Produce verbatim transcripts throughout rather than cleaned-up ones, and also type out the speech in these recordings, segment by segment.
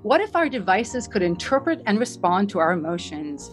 What if our devices could interpret and respond to our emotions?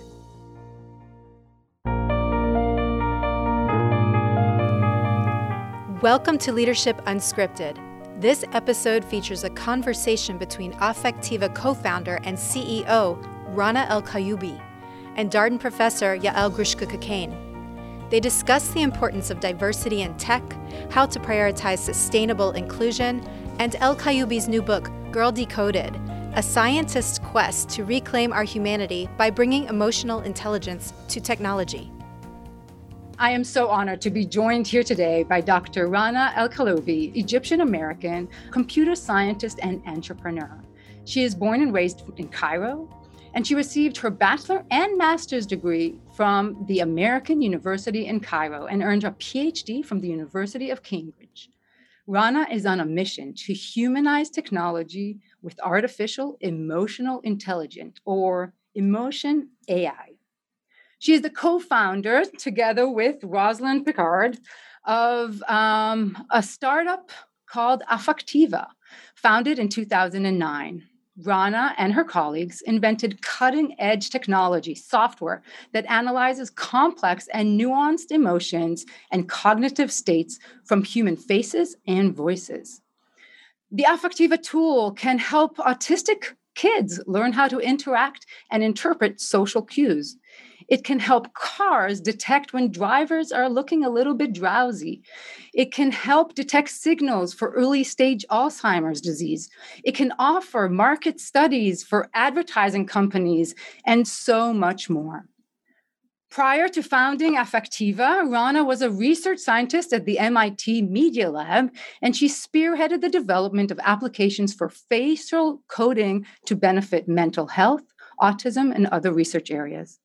Welcome to Leadership Unscripted. This episode features a conversation between Affectiva co-founder and C E O Rana El-Kayoubi and Darden professor Yael Grushka-Cocaine. They discuss the importance of diversity in tech, how to prioritize sustainable inclusion, and El-Kayoubi's new book, Girl Decoded, a scientist's quest to reclaim our humanity by bringing emotional intelligence to technology. I am so honored to be joined here today by Doctor Rana El-Kayoubi, Egyptian-American computer scientist and entrepreneur. She is born and raised in Cairo, and she received her bachelor and master's degree from the American University in Cairo and earned a P H D from the University of Cambridge. Rana is on a mission to humanize technology with artificial emotional intelligence, or emotion A I. She is the co-founder, together with Rosalind Picard, of um, a startup called Affectiva, founded in two thousand nine. Rana and her colleagues invented cutting-edge technology software that analyzes complex and nuanced emotions and cognitive states from human faces and voices. The Affectiva tool can help autistic kids learn how to interact and interpret social cues. It can help cars detect when drivers are looking a little bit drowsy. It can help detect signals for early stage Alzheimer's disease. It can offer market studies for advertising companies and so much more. Prior to founding Affectiva, Rana was a research scientist at the M I T Media Lab, and she spearheaded the development of applications for facial coding to benefit mental health, autism, and other research areas.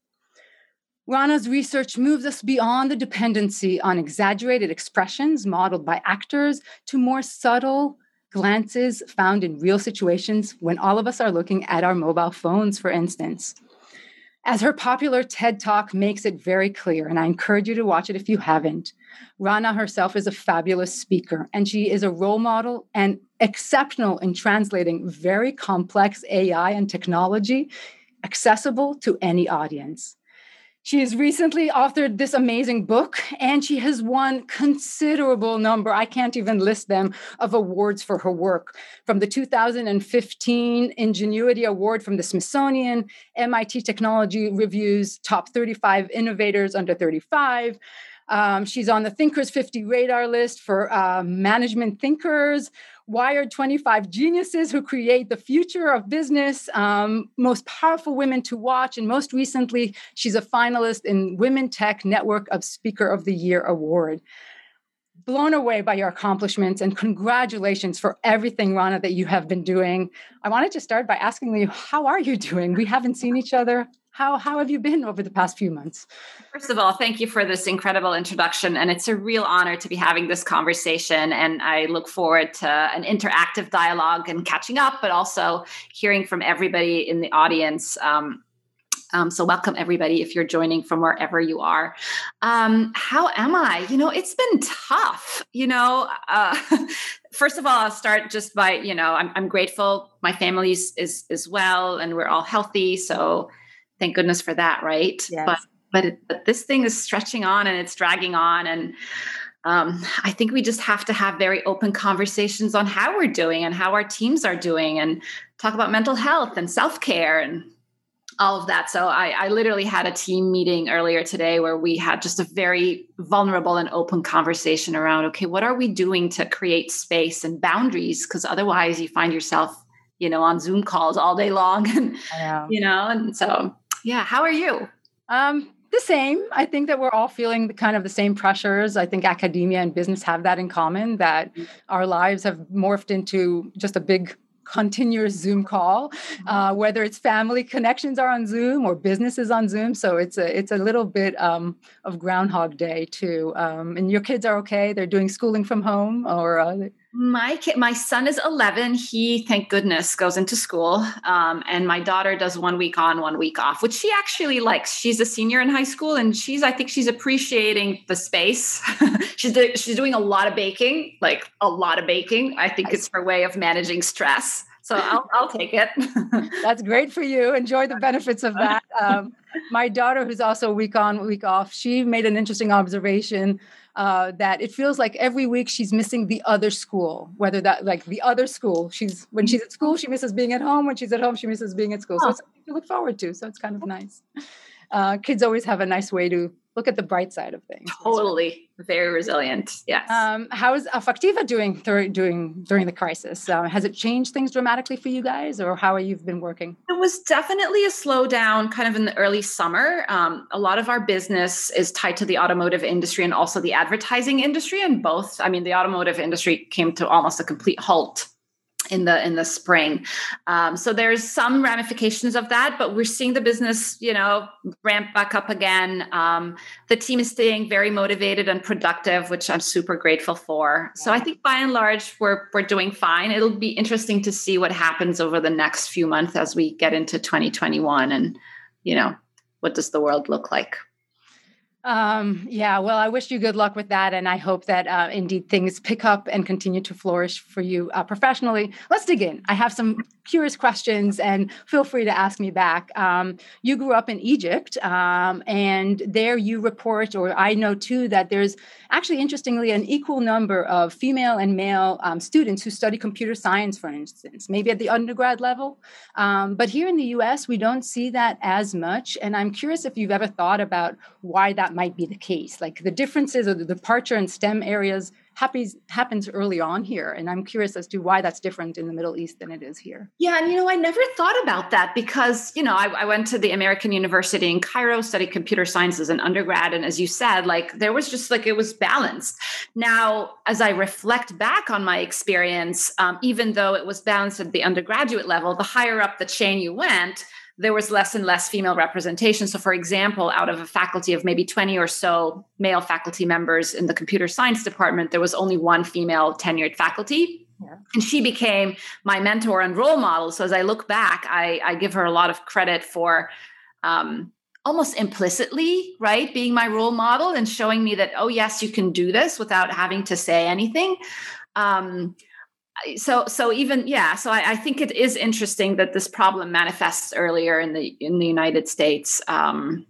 Rana's research moves us beyond the dependency on exaggerated expressions modeled by actors to more subtle glances found in real situations when all of us are looking at our mobile phones, for instance. As her popular TED Talk makes it very clear, and I encourage you to watch it if you haven't, Rana herself is a fabulous speaker, and she is a role model and exceptional in translating very complex A I and technology accessible to any audience. She has recently authored this amazing book, and she has won considerable number, I can't even list them, of awards for her work. From the two thousand fifteen Ingenuity Award from the Smithsonian, M I T Technology Review's Top thirty-five Innovators Under thirty-five. Um, she's on the Thinkers fifty radar list for uh, management thinkers, Wired twenty-five Geniuses Who Create the Future of Business, um, Most Powerful Women to Watch, and most recently, she's a finalist in Women Tech Network of Speaker of the Year Award. Blown away by your accomplishments, and congratulations for everything, Rana, that you have been doing. I wanted to start by asking you, how are you doing? We haven't seen each other. How, how have you been over the past few months? First of all, thank you for this incredible introduction. And it's a real honor to be having this conversation. And I look forward to an interactive dialogue and catching up, but also hearing from everybody in the audience. Um, um, so welcome, everybody, if you're joining from wherever you are. Um, how am I? You know, it's been tough. You know, uh, first of all, I'll start just by, you know, I'm, I'm grateful my family is, is, is well and we're all healthy. So thank goodness for that, right? Yes. But but, it, but this thing is stretching on and it's dragging on. And um, I think we just have to have very open conversations on how we're doing and how our teams are doing and talk about mental health and self-care and all of that. So I, I literally had a team meeting earlier today where we had just a very vulnerable and open conversation around, okay, what are we doing to create space and boundaries? Because otherwise you find yourself, you know, on Zoom calls all day long. And, you know, and so, yeah. How are you? Um, the same. I think that we're all feeling the kind of the same pressures. I think academia and business have that in common, that our lives have morphed into just a big continuous Zoom call, uh, whether it's family connections are on Zoom or businesses on Zoom. So it's a it's a little bit um, of Groundhog Day too. Um, and your kids are okay? They're doing schooling from home, or uh, my kid, my son is eleven. He, thank goodness, goes into school, um, and my daughter does one week on, one week off, which she actually likes. She's a senior in high school, and she's I think she's appreciating the space. she's do, she's doing a lot of baking, like a lot of baking. I think it's her way of managing stress. So I'll, I'll take it. That's great for you. Enjoy the benefits of that. Um, my daughter, who's also week on, week off, she made an interesting observation uh, that it feels like every week she's missing the other school, whether that like the other school. She's when she's at school, she misses being at home. When she's at home, she misses being at school. So it's something to look forward to. So it's kind of nice. Uh, kids always have a nice way to look at the bright side of things. Totally. Very resilient. Yes. Um, how is Affectiva doing th- doing during the crisis? Uh, has it changed things dramatically for you guys, or how have you been working? It was definitely a slowdown kind of in the early summer. Um, a lot of our business is tied to the automotive industry and also the advertising industry. And both, I mean, the automotive industry came to almost a complete halt in the in the spring. Um, so there's some ramifications of that, but we're seeing the business, you know, ramp back up again. Um, the team is staying very motivated and productive, which I'm super grateful for. So I think by and large, we're we're doing fine. It'll be interesting to see what happens over the next few months as we get into twenty twenty-one and, you know, what does the world look like? Um, yeah, well, I wish you good luck with that. And I hope that uh, indeed things pick up and continue to flourish for you uh, professionally. Let's dig in. I have some curious questions and feel free to ask me back. Um, you grew up in Egypt um, and there you report, or I know too, that there's actually, interestingly, an equal number of female and male um, students who study computer science, for instance, maybe at the undergrad level. Um, but here in the U S, we don't see that as much. And I'm curious if you've ever thought about why that might be the case. Like the differences or the departure in STEM areas happens, happens early on here. And I'm curious as to why that's different in the Middle East than it is here. Yeah. And, you know, I never thought about that because, you know, I, I went to the American University in Cairo, studied computer science as an undergrad. And as you said, like there was just like, it was balanced. Now, as I reflect back on my experience, um, even though it was balanced at the undergraduate level, the higher up the chain you went, there was less and less female representation. So for example, out of a faculty of maybe twenty or so male faculty members in the computer science department, there was only one female tenured faculty. Yeah. And she became my mentor and role model. So as I look back, I, I give her a lot of credit for um, almost implicitly, right, being my role model and showing me that, oh, yes, you can do this without having to say anything. Um, So, so even, yeah, so I, I think it is interesting that this problem manifests earlier in the, in the United States. Um,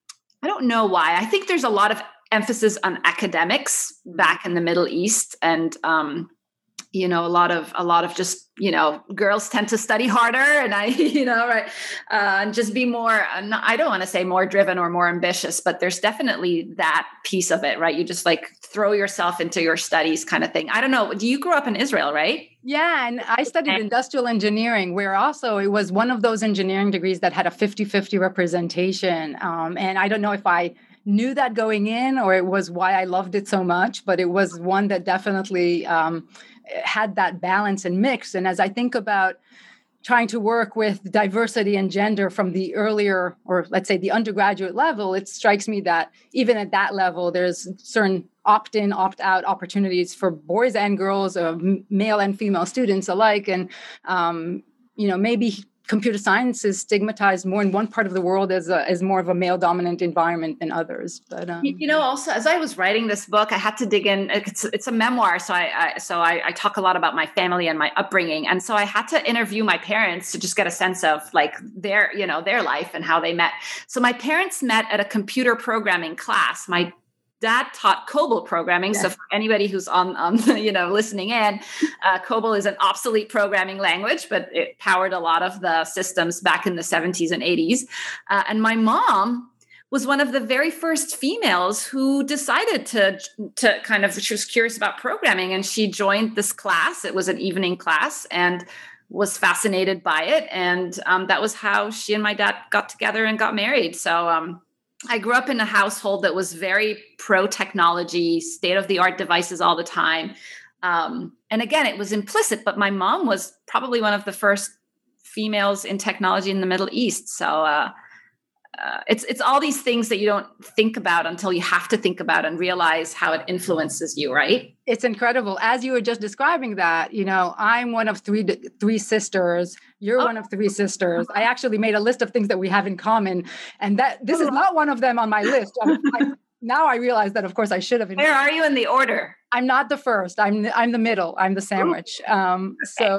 I don't know why. I think there's a lot of emphasis on academics back in the Middle East. And, um, you know, a lot of, a lot of just, you know, girls tend to study harder and I, you know, right. Uh, and just be more, I don't want to say more driven or more ambitious, but there's definitely that piece of it, right? You just like throw yourself into your studies kind of thing. I don't know. Do you grow up in Israel, right? Yeah. And I studied industrial engineering, where also it was one of those engineering degrees that had a fifty-fifty representation. Um, and I don't know if I knew that going in or it was why I loved it so much, but it was one that definitely um, had that balance and mix. And as I think about trying to work with diversity and gender from the earlier, or let's say the undergraduate level, it strikes me that even at that level, there's certain opt-in, opt-out opportunities for boys and girls, uh, male and female students alike. And, um, you know, maybe computer science is stigmatized more in one part of the world as a, as more of a male dominant environment than others. But um, you know, also as I was writing this book, I had to dig in. It's, it's a memoir, so I, I so I, I talk a lot about my family and my upbringing, and so I had to interview my parents to just get a sense of like their, you know, their life and how they met. So my parents met at a computer programming class. My dad taught COBOL programming. Yeah. So for anybody who's on, on you know, listening in, uh, COBOL is an obsolete programming language, but it powered a lot of the systems back in the seventies and eighties. Uh, and my mom was one of the very first females who decided to, to kind of, she was curious about programming and she joined this class. It was an evening class and was fascinated by it. And um, that was how she and my dad got together and got married. So, um, I grew up in a household that was very pro-technology, state-of-the-art devices all the time. Um, and again, it was implicit, but my mom was probably one of the first females in technology in the Middle East. So uh, uh, it's it's all these things that you don't think about until you have to think about and realize how it influences you, right? It's incredible. As you were just describing that, you know, I'm one of three three sisters. You're oh. one of three sisters. I actually made a list of things that we have in common. And that this is not one of them on my list. I, I, now I realize that, of course, I should have. Where are you in the order? I'm not the first. I'm I'm the middle. I'm the sandwich. Um, okay. So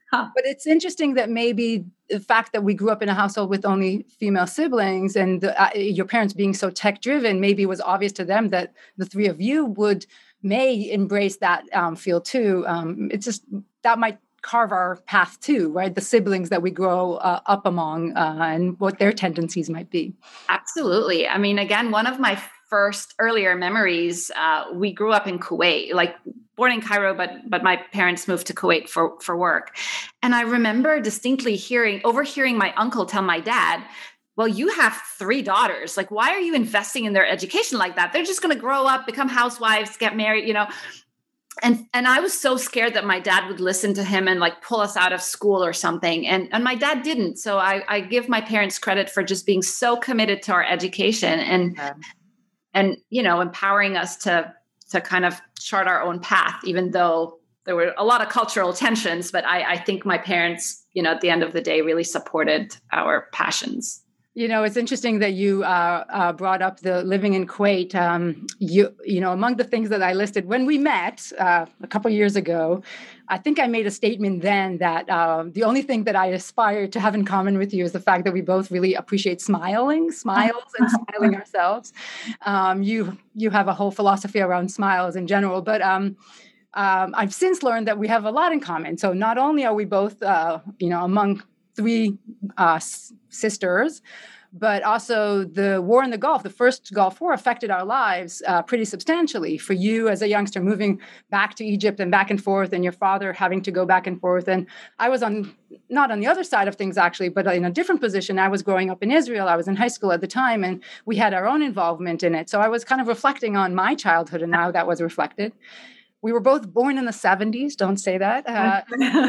Huh. But it's interesting that maybe the fact that we grew up in a household with only female siblings and the, uh, your parents being so tech driven, maybe it was obvious to them that the three of you would may embrace that um, field too. Um, it's just that might carve our path too, right? The siblings that we grow uh, up among uh, and what their tendencies might be. Absolutely. I mean, again, one of my first earlier memories, uh, we grew up in Kuwait, like born in Cairo, but but my parents moved to Kuwait for, for work. And I remember distinctly hearing, overhearing my uncle tell my dad, well, you have three daughters. Like, why are you investing in their education like that? They're just going to grow up, become housewives, get married, you know. And and I was so scared that my dad would listen to him and like pull us out of school or something. And, and my dad didn't. So I, I give my parents credit for just being so committed to our education and, yeah. and you know, empowering us to to kind of chart our own path, even though there were a lot of cultural tensions. But I, I think my parents, you know, at the end of the day, really supported our passions. You know, it's interesting that you uh, uh, brought up the living in Kuwait. Um, you, you know, among the things that I listed when we met uh, a couple of years ago, I think I made a statement then that uh, the only thing that I aspire to have in common with you is the fact that we both really appreciate smiling, smiles, and smiling ourselves. Um, you, you have a whole philosophy around smiles in general, but um, um, I've since learned that we have a lot in common. So not only are we both, uh, you know, among three uh, s- sisters, but also the war in the Gulf, the first Gulf War, affected our lives uh, pretty substantially. For you as a youngster moving back to Egypt and back and forth, and your father having to go back and forth. And I was on, not on the other side of things actually, but in a different position. I was growing up in Israel. I was in high school at the time, and we had our own involvement in it. So I was kind of reflecting on my childhood and how that was reflected. We were both born in the seventies. Don't say that. Uh,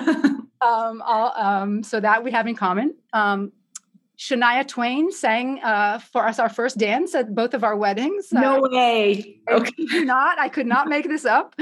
um, all, um, so that we have in common. Um, Shania Twain sang uh, for us our first dance at both of our weddings. No uh, way. Okay. I could not. I could not make this up.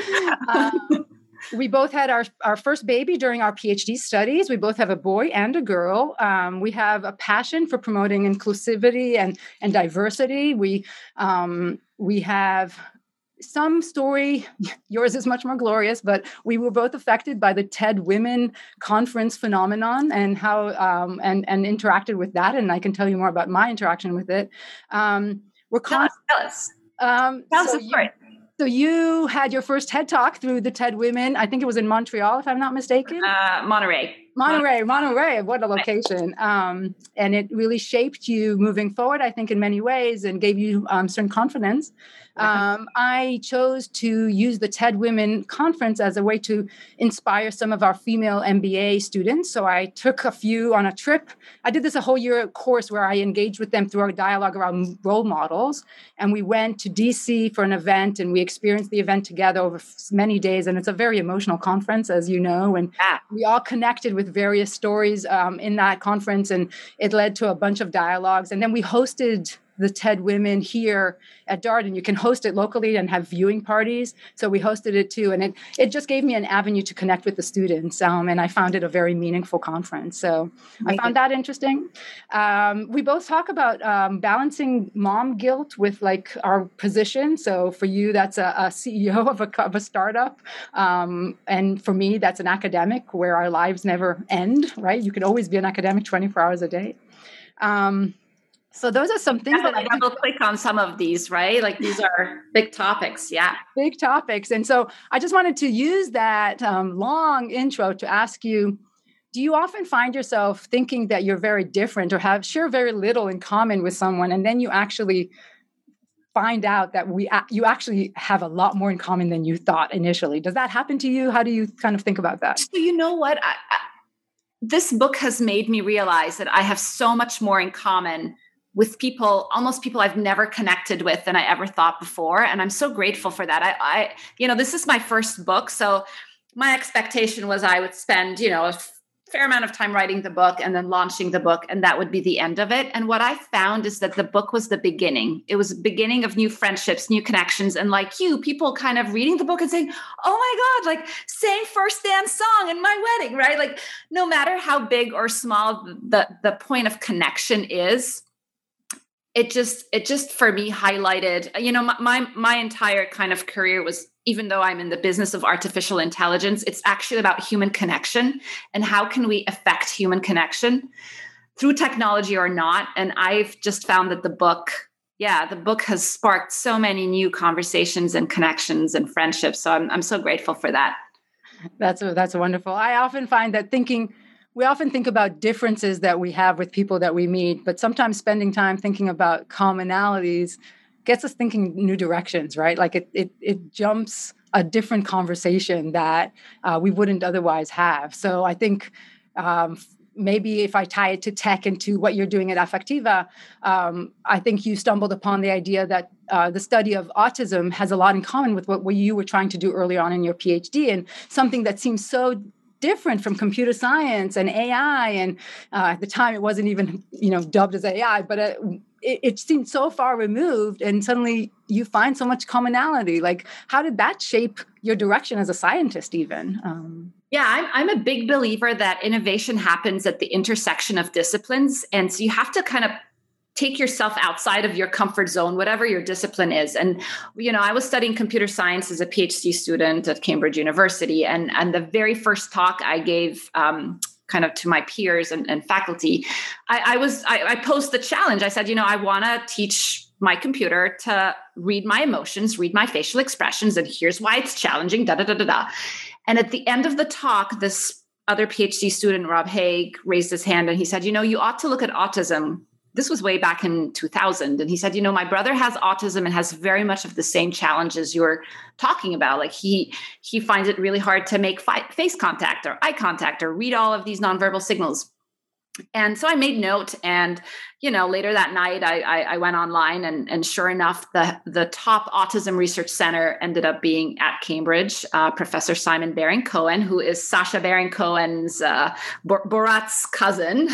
Um, we both had our, our first baby during our PhD studies. We both have a boy and a girl. Um, we have a passion for promoting inclusivity and, and diversity. We um, we have some story, yours is much more glorious, but we were both affected by the TED Women Conference phenomenon and how um, and and interacted with that. And I can tell you more about my interaction with it. Um, we're tell us, tell us. Um, tell so us the story. You, so you had your first TED Talk through the TED Women. I think it was in Montreal, if I'm not mistaken. Uh, Monterey. Monterey, Monterey, what a location. Um, and it really shaped you moving forward, I think, in many ways and gave you um, certain confidence. Um, I chose to use the TED Women Conference as a way to inspire some of our female M B A students. So I took a few on a trip. I did this a whole year course where I engaged with them through a dialogue around role models. And we went to D C for an event and we experienced the event together over many days. And it's a very emotional conference, as you know. And yeah. we all connected with various stories um, in that conference, and it led to a bunch of dialogues. And then we hosted the TED Women here at Darden. You can host it locally and have viewing parties. So we hosted it too. And it it just gave me an avenue to connect with the students. Um, and I found it a very meaningful conference. So I found that interesting. Um, we both talk about um, balancing mom guilt with like our position. So for you, that's a, a C E O of a, of a startup. Um, and for me, that's an academic where our lives never end, right? You can always be an academic twenty-four hours a day. Um, So those are some things Definitely that I double click on some of these, right? Like these are big topics. Yeah. Big topics. And so I just wanted to use that um, long intro to ask you, do you often find yourself thinking that you're very different or have share very little in common with someone, and then you actually find out that we you actually have a lot more in common than you thought initially? Does that happen to you? How do you kind of think about that? So you know what? I, I, this book has made me realize that I have so much more in common with people, almost people I've never connected with than I ever thought before. And I'm so grateful for that. I, I, you know, this is my first book. So my expectation was I would spend, you know, a fair amount of time writing the book and then launching the book, and that would be the end of it. And what I found is that the book was the beginning. It was the beginning of new friendships, new connections. And like you, people kind of reading the book and saying, oh my God, like sang first dance song in my wedding, right? Like no matter how big or small the, the point of connection is, it just, it just for me highlighted, you know, my, my, my entire kind of career was, even though I'm in the business of artificial intelligence, it's actually about human connection and how can we affect human connection through technology or not. And I've just found that the book, yeah, the book has sparked so many new conversations and connections and friendships. So I'm I'm so grateful for that. That's that's wonderful. I often find that thinking, we often think about differences that we have with people that we meet, but sometimes spending time thinking about commonalities gets us thinking new directions, right? Like it it it jumps a different conversation that uh, we wouldn't otherwise have. So I think um, maybe if I tie it to tech and to what you're doing at Affectiva, um, I think you stumbled upon the idea that uh, the study of autism has a lot in common with what, what you were trying to do early on in your PhD, and something that seems so different from computer science and A I. And uh, at the time, it wasn't even, you know, dubbed as A I, but uh, it, it seemed so far removed. And suddenly you find so much commonality. Like, how did that shape your direction as a scientist even? Um, Yeah, I'm, I'm a big believer that innovation happens at the intersection of disciplines. And so you have to kind of take yourself outside of your comfort zone, whatever your discipline is. And, you know, I was studying computer science as a PhD student at Cambridge University. And, and the very first talk I gave um, kind of to my peers and, and faculty, I, I was, I, I posed the challenge. I said, you know, I want to teach my computer to read my emotions, read my facial expressions, and here's why it's challenging, da, da, da, da, da. And at the end of the talk, this other PhD student, Rob Haig, raised his hand and he said, you know, you ought to look at autism. This was way back in two thousand. And he said, you know, my brother has autism and has very much of the same challenges you're talking about. Like he, he finds it really hard to make fi- face contact or eye contact or read all of these nonverbal signals. And so I made note, and, you know, later that night, I, I, I went online and, and sure enough, the, the top autism research center ended up being at Cambridge, uh, Professor Simon Baron-Cohen, who is Sacha Baron Cohen's, uh, Borat's cousin.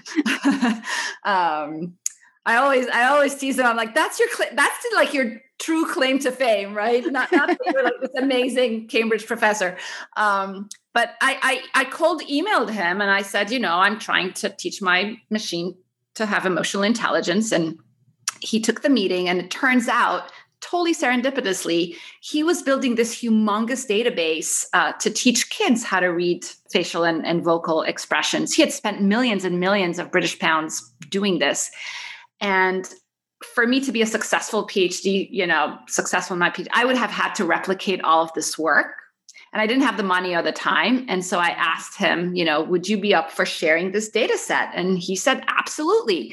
um, I always, I always tease him. I'm like, that's your, cl- that's like your true claim to fame, right? Not, not that you're like this amazing Cambridge professor. Um, But I, I, I cold emailed him and I said, you know, I'm trying to teach my machine to have emotional intelligence. And he took the meeting, and it turns out, totally serendipitously, he was building this humongous database uh, to teach kids how to read facial and, and vocal expressions. He had spent millions and millions of British pounds doing this. And for me to be a successful PhD, you know, successful in my PhD, I would have had to replicate all of this work. And I didn't have the money or the time. And so I asked him, you know, would you be up for sharing this data set? And he said, absolutely.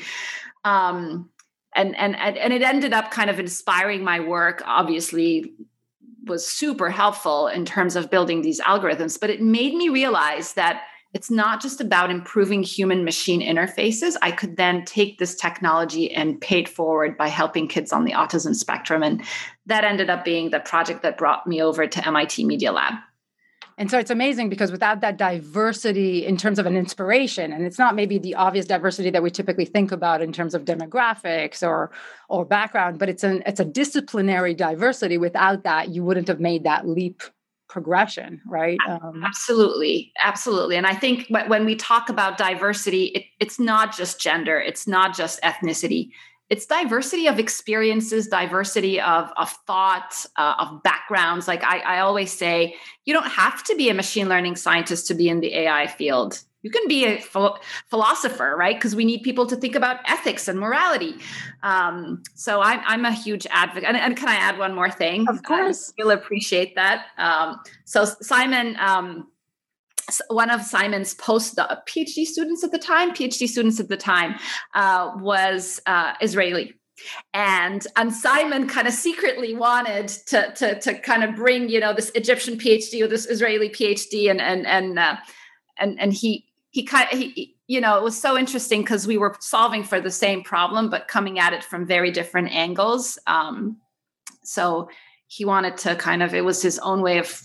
Um, and, and, and it ended up kind of inspiring my work, obviously was super helpful in terms of building these algorithms, but it made me realize that it's not just about improving human machine interfaces. I could then take this technology and pay it forward by helping kids on the autism spectrum. And that ended up being the project that brought me over to M I T Media Lab. And so it's amazing because without that diversity in terms of an inspiration, and it's not maybe the obvious diversity that we typically think about in terms of demographics or or background, but it's an it's a disciplinary diversity. Without that, you wouldn't have made that leap progression, right? Um, absolutely. Absolutely. And I think when we talk about diversity, it, it's not just gender, it's not just ethnicity. It's diversity of experiences, diversity of, of thought, uh, of backgrounds. Like I, I always say, you don't have to be a machine learning scientist to be in the A I field. You can be a ph- philosopher, right? Because we need people to think about ethics and morality. Um, so I'm, I'm a huge advocate. And, and can I add one more thing? Of course. You'll appreciate that. Um, so Simon, um, one of Simon's post PhD students at the time, PhD students at the time, uh, was uh, Israeli. And and Simon kind of secretly wanted to, to, to kind of bring, you know, this Egyptian PhD or this Israeli PhD. And, and, and, uh, and, and he, He kind of, he, you know, it was so interesting because we were solving for the same problem, but coming at it from very different angles. Um, so he wanted to kind of, it was his own way of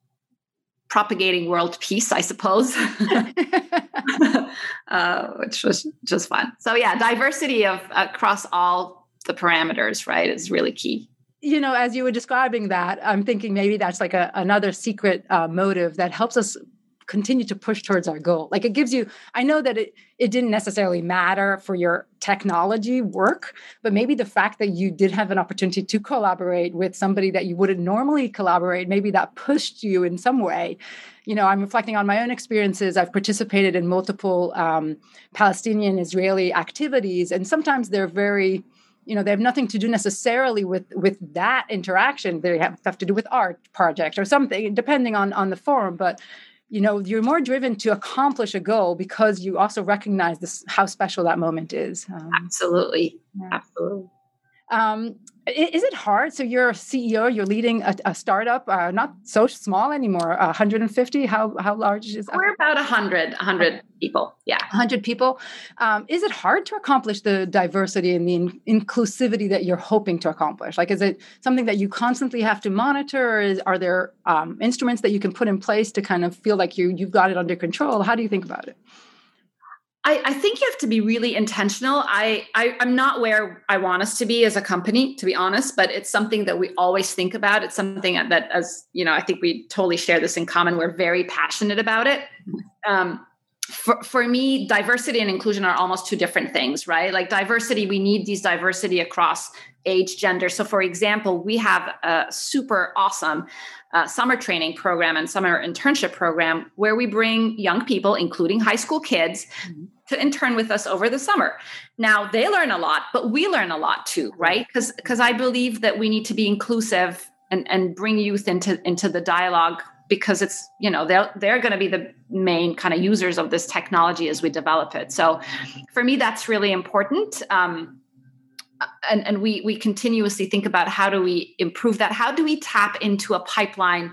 propagating world peace, I suppose, uh, which was just fun. So yeah, diversity of across all the parameters, right, is really key. You know, as you were describing that, I'm thinking maybe that's like a, another secret uh, motive that helps us continue to push towards our goal. Like it gives you, I know that it, it didn't necessarily matter for your technology work, but maybe the fact that you did have an opportunity to collaborate with somebody that you wouldn't normally collaborate, maybe that pushed you in some way. You know, I'm reflecting on my own experiences. I've participated in multiple um, Palestinian-Israeli activities, and sometimes they're very, you know, they have nothing to do necessarily with, with that interaction. They have stuff to do with art project or something, depending on, on the forum. But, you know, you're more driven to accomplish a goal because you also recognize this, how special that moment is. Um, Absolutely. yeah. Absolutely. Um, is it hard? So you're a C E O, you're leading a, a startup, uh, not so small anymore, uh, one hundred fifty. How how large is? We're about one hundred, one hundred people. Yeah. one hundred people. Um, is it hard to accomplish the diversity and the in- inclusivity that you're hoping to accomplish? Like, is it something that you constantly have to monitor? Or is, are there um, instruments that you can put in place to kind of feel like you, you've got it under control? How do you think about it? I, I think you have to be really intentional. I, I, I'm not where I want us to be as a company, to be honest, but it's something that we always think about. It's something that, as you know, I think we totally share this in common. We're very passionate about it. Um, for, for me, diversity and inclusion are almost two different things, right? Like diversity, we need these diversity across age, gender. So for example, we have a super awesome uh, summer training program and summer internship program where we bring young people, including high school kids, mm-hmm. to intern with us over the summer. Now they learn a lot, but we learn a lot too, right? Because because I believe that we need to be inclusive and, and bring youth into, into the dialogue, because it's, you know, they're, they're going to be the main kind of users of this technology as we develop it. So for me, that's really important. Um, and and we we continuously think about how do we improve that? How do we tap into a pipeline,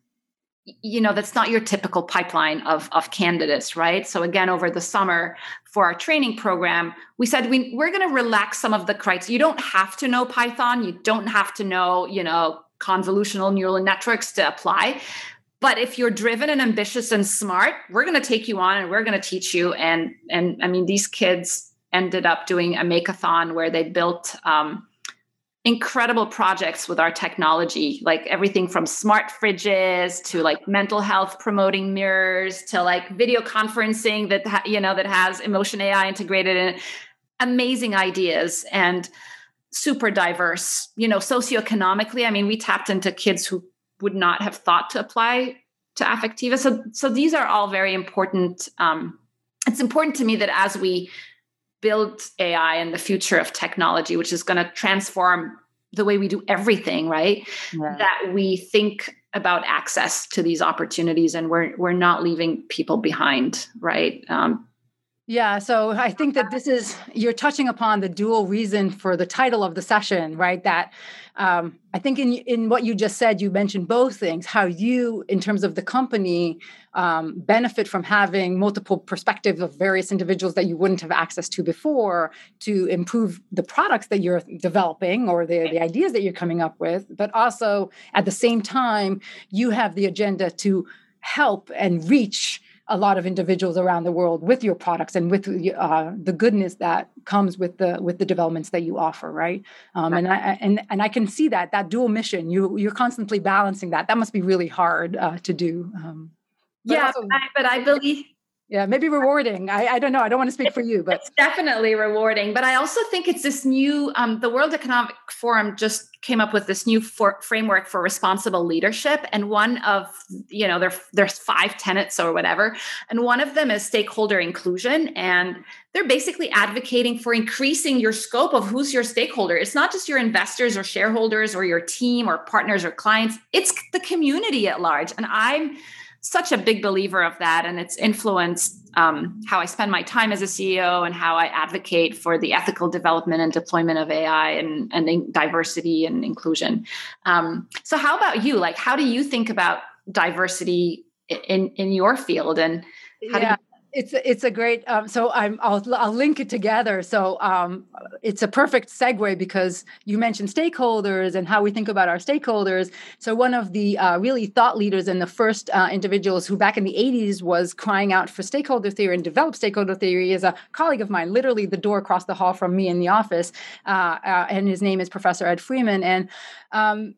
you know, that's not your typical pipeline of, of candidates, right? So again, over the summer for our training program, we said we, we're going to relax some of the criteria. You don't have to know Python. You don't have to know, you know, convolutional neural networks to apply. But if you're driven and ambitious and smart, we're going to take you on and we're going to teach you. And, and I mean, these kids ended up doing a makeathon where they built um, incredible projects with our technology, like everything from smart fridges to like mental health promoting mirrors to like video conferencing that, ha- you know, that has emotion A I integrated in it. Amazing ideas and super diverse, you know, socioeconomically. I mean, we tapped into kids who would not have thought to apply to Affectiva. So, so these are all very important. Um, it's important to me that as we build A I and the future of technology, which is going to transform the way we do everything, right? Yeah. That we think about access to these opportunities and we're we're not leaving people behind, right? Um, Yeah, so I think that this is, you're touching upon the dual reason for the title of the session, right? That um, I think in in what you just said, you mentioned both things, how you, in terms of the company, um, benefit from having multiple perspectives of various individuals that you wouldn't have access to before to improve the products that you're developing or the, the ideas that you're coming up with. But also at the same time, you have the agenda to help and reach a lot of individuals around the world with your products and with uh, the goodness that comes with the with the developments that you offer, right? Um, right. And I and and I can see that that dual mission. You you're constantly balancing that. That must be really hard uh, to do. Um, but yeah, also, but, I, but I believe. Yeah, maybe rewarding. I, I don't know. I don't want to speak for you, but it's definitely rewarding. But I also think it's this new. Um, the World Economic Forum just came up with this new for, framework for responsible leadership, and one of you know there there's five tenets or whatever, and one of them is stakeholder inclusion, and they're basically advocating for increasing your scope of who's your stakeholder. It's not just your investors or shareholders or your team or partners or clients. It's the community at large, and I'm such a big believer of that. And it's influenced um, how I spend my time as a C E O and how I advocate for the ethical development and deployment of A I and, and diversity and inclusion. Um, so how about you? Like, how do you think about diversity in, in your field? And how yeah. do you- It's it's a great um, so I'm I'll I'll link it together. So um, it's a perfect segue because you mentioned stakeholders and how we think about our stakeholders. So one of the uh, really thought leaders and the first uh, individuals who back in the eighties was crying out for stakeholder theory and developed stakeholder theory is a colleague of mine, literally the door across the hall from me in the office, uh, uh, and his name is Professor Ed Freeman. And um,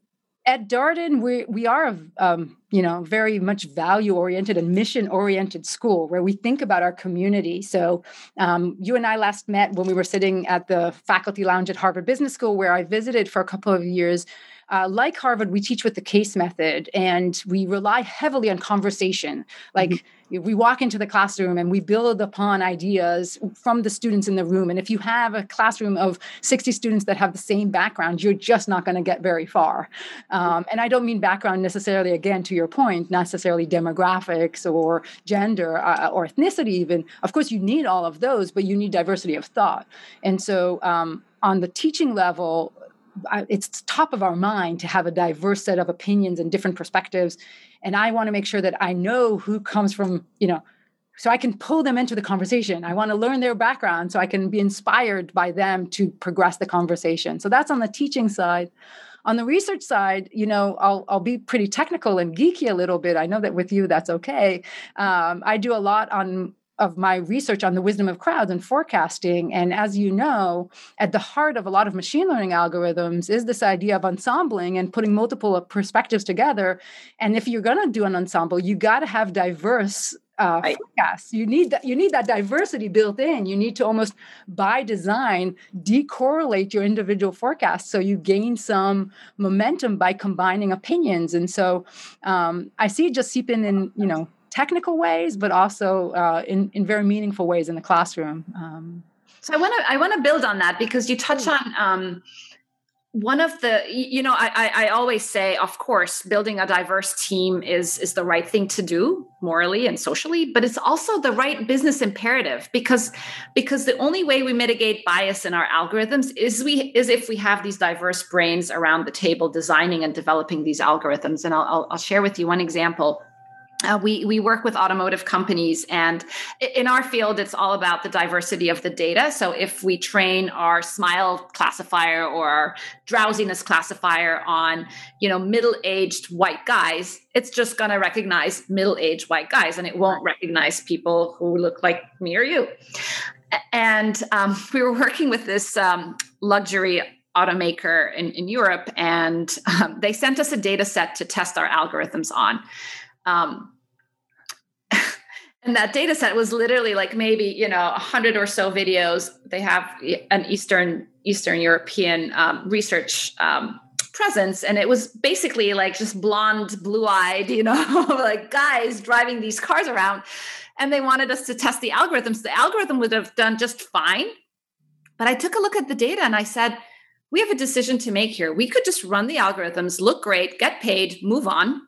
At Darden, we we are a um, you know very much value oriented and mission oriented school where we think about our community. So um, you and I last met when we were sitting at the faculty lounge at Harvard Business School, where I visited for a couple of years. Uh, like Harvard, we teach with the CASE method, and we rely heavily on conversation. Like mm-hmm. we walk into the classroom and we build upon ideas from the students in the room. And if you have a classroom of sixty students that have the same background, you're just not going to get very far. Um, and I don't mean background necessarily, again, to your point, not necessarily demographics or gender uh, or ethnicity even. Of course, you need all of those, but you need diversity of thought. And so um, on the teaching level, it's top of our mind to have a diverse set of opinions and different perspectives. And I want to make sure that I know who comes from, you know, so I can pull them into the conversation. I want to learn their background so I can be inspired by them to progress the conversation. So that's on the teaching side. On the research side, you know, I'll I'll be pretty technical and geeky a little bit. I know that with you, that's okay. Um, I do a lot on of my research on the wisdom of crowds and forecasting. And as you know, at the heart of a lot of machine learning algorithms is this idea of ensembling and putting multiple perspectives together. And if you're going to do an ensemble, you got to have diverse uh, right. forecasts. You need that. You need that diversity built in. You need to almost, by design, decorrelate your individual forecasts so you gain some momentum by combining opinions. And so um, I see it just seeping in, you know, technical ways, but also uh, in, in very meaningful ways in the classroom. Um, so I want to I want to build on that because you touch on um, one of the, you know, I, I, I always say, of course, building a diverse team is, is the right thing to do morally and socially, but it's also the right business imperative because, because the only way we mitigate bias in our algorithms is we is if we have these diverse brains around the table designing and developing these algorithms. And I'll, I'll, I'll share with you one example. Uh, we we work with automotive companies, and in our field, it's all about the diversity of the data. So if we train our smile classifier or our drowsiness classifier on, you know, middle-aged white guys, it's just going to recognize middle-aged white guys, and it won't recognize people who look like me or you. And um, we were working with this um, luxury automaker in, in Europe, and um, they sent us a data set to test our algorithms on. Um, and that data set was literally like maybe, you know, a hundred or so videos. They have an Eastern, Eastern European um, research um, presence. And it was basically like just blonde, blue-eyed, you know, like guys driving these cars around. And they wanted us to test the algorithms. The algorithm would have done just fine. But I took a look at the data and I said, we have a decision to make here. We could just run the algorithms, look great, get paid, move on.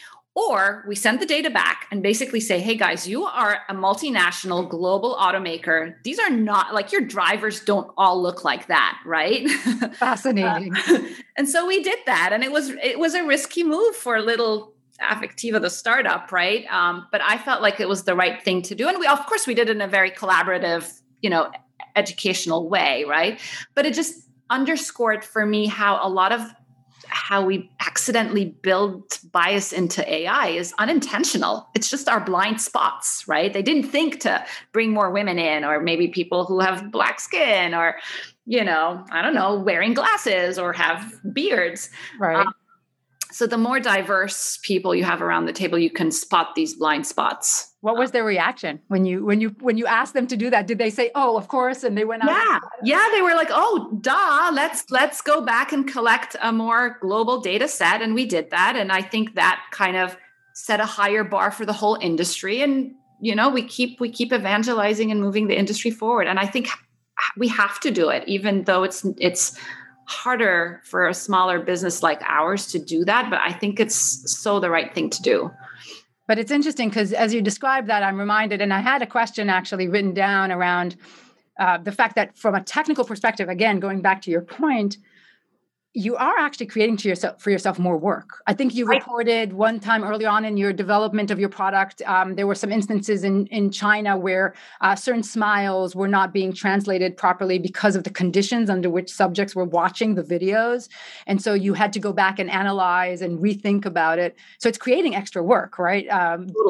Or we send the data back and basically say, hey guys, you are a multinational global automaker. These are not like your drivers don't all look like that, right? Fascinating. uh, and so we did that. And it was it was a risky move for little Affectiva, the startup, right? Um, but I felt like it was the right thing to do. And we, of course, we did it in a very collaborative, you know, educational way, right? But it just underscored for me how a lot of how we accidentally build bias into A I is unintentional. It's just our blind spots, right? They didn't think to bring more women in, or maybe people who have black skin, or, you know, I don't know, wearing glasses or have beards. Right. Um, so the more diverse people you have around the table, you can spot these blind spots. What was their reaction when you when you when you asked them to do that? Did they say, "Oh, of course," and they went out? Yeah, yeah, they were like, "Oh, duh, let's let's go back and collect a more global data set," and we did that. And I think that kind of set a higher bar for the whole industry. And you know, we keep we keep evangelizing and moving the industry forward. And I think we have to do it, even though it's it's harder for a smaller business like ours to do that. But I think it's so the right thing to do. But it's interesting because as you describe that, I'm reminded, and I had a question actually written down around uh, the fact that from a technical perspective, again, going back to your point, you are actually creating to yourself for yourself more work. I think you reported one time early on in your development of your product, um, there were some instances in, in China where uh, certain smiles were not being translated properly because of the conditions under which subjects were watching the videos. And so you had to go back and analyze and rethink about it. So it's creating extra work, right? Um, totally.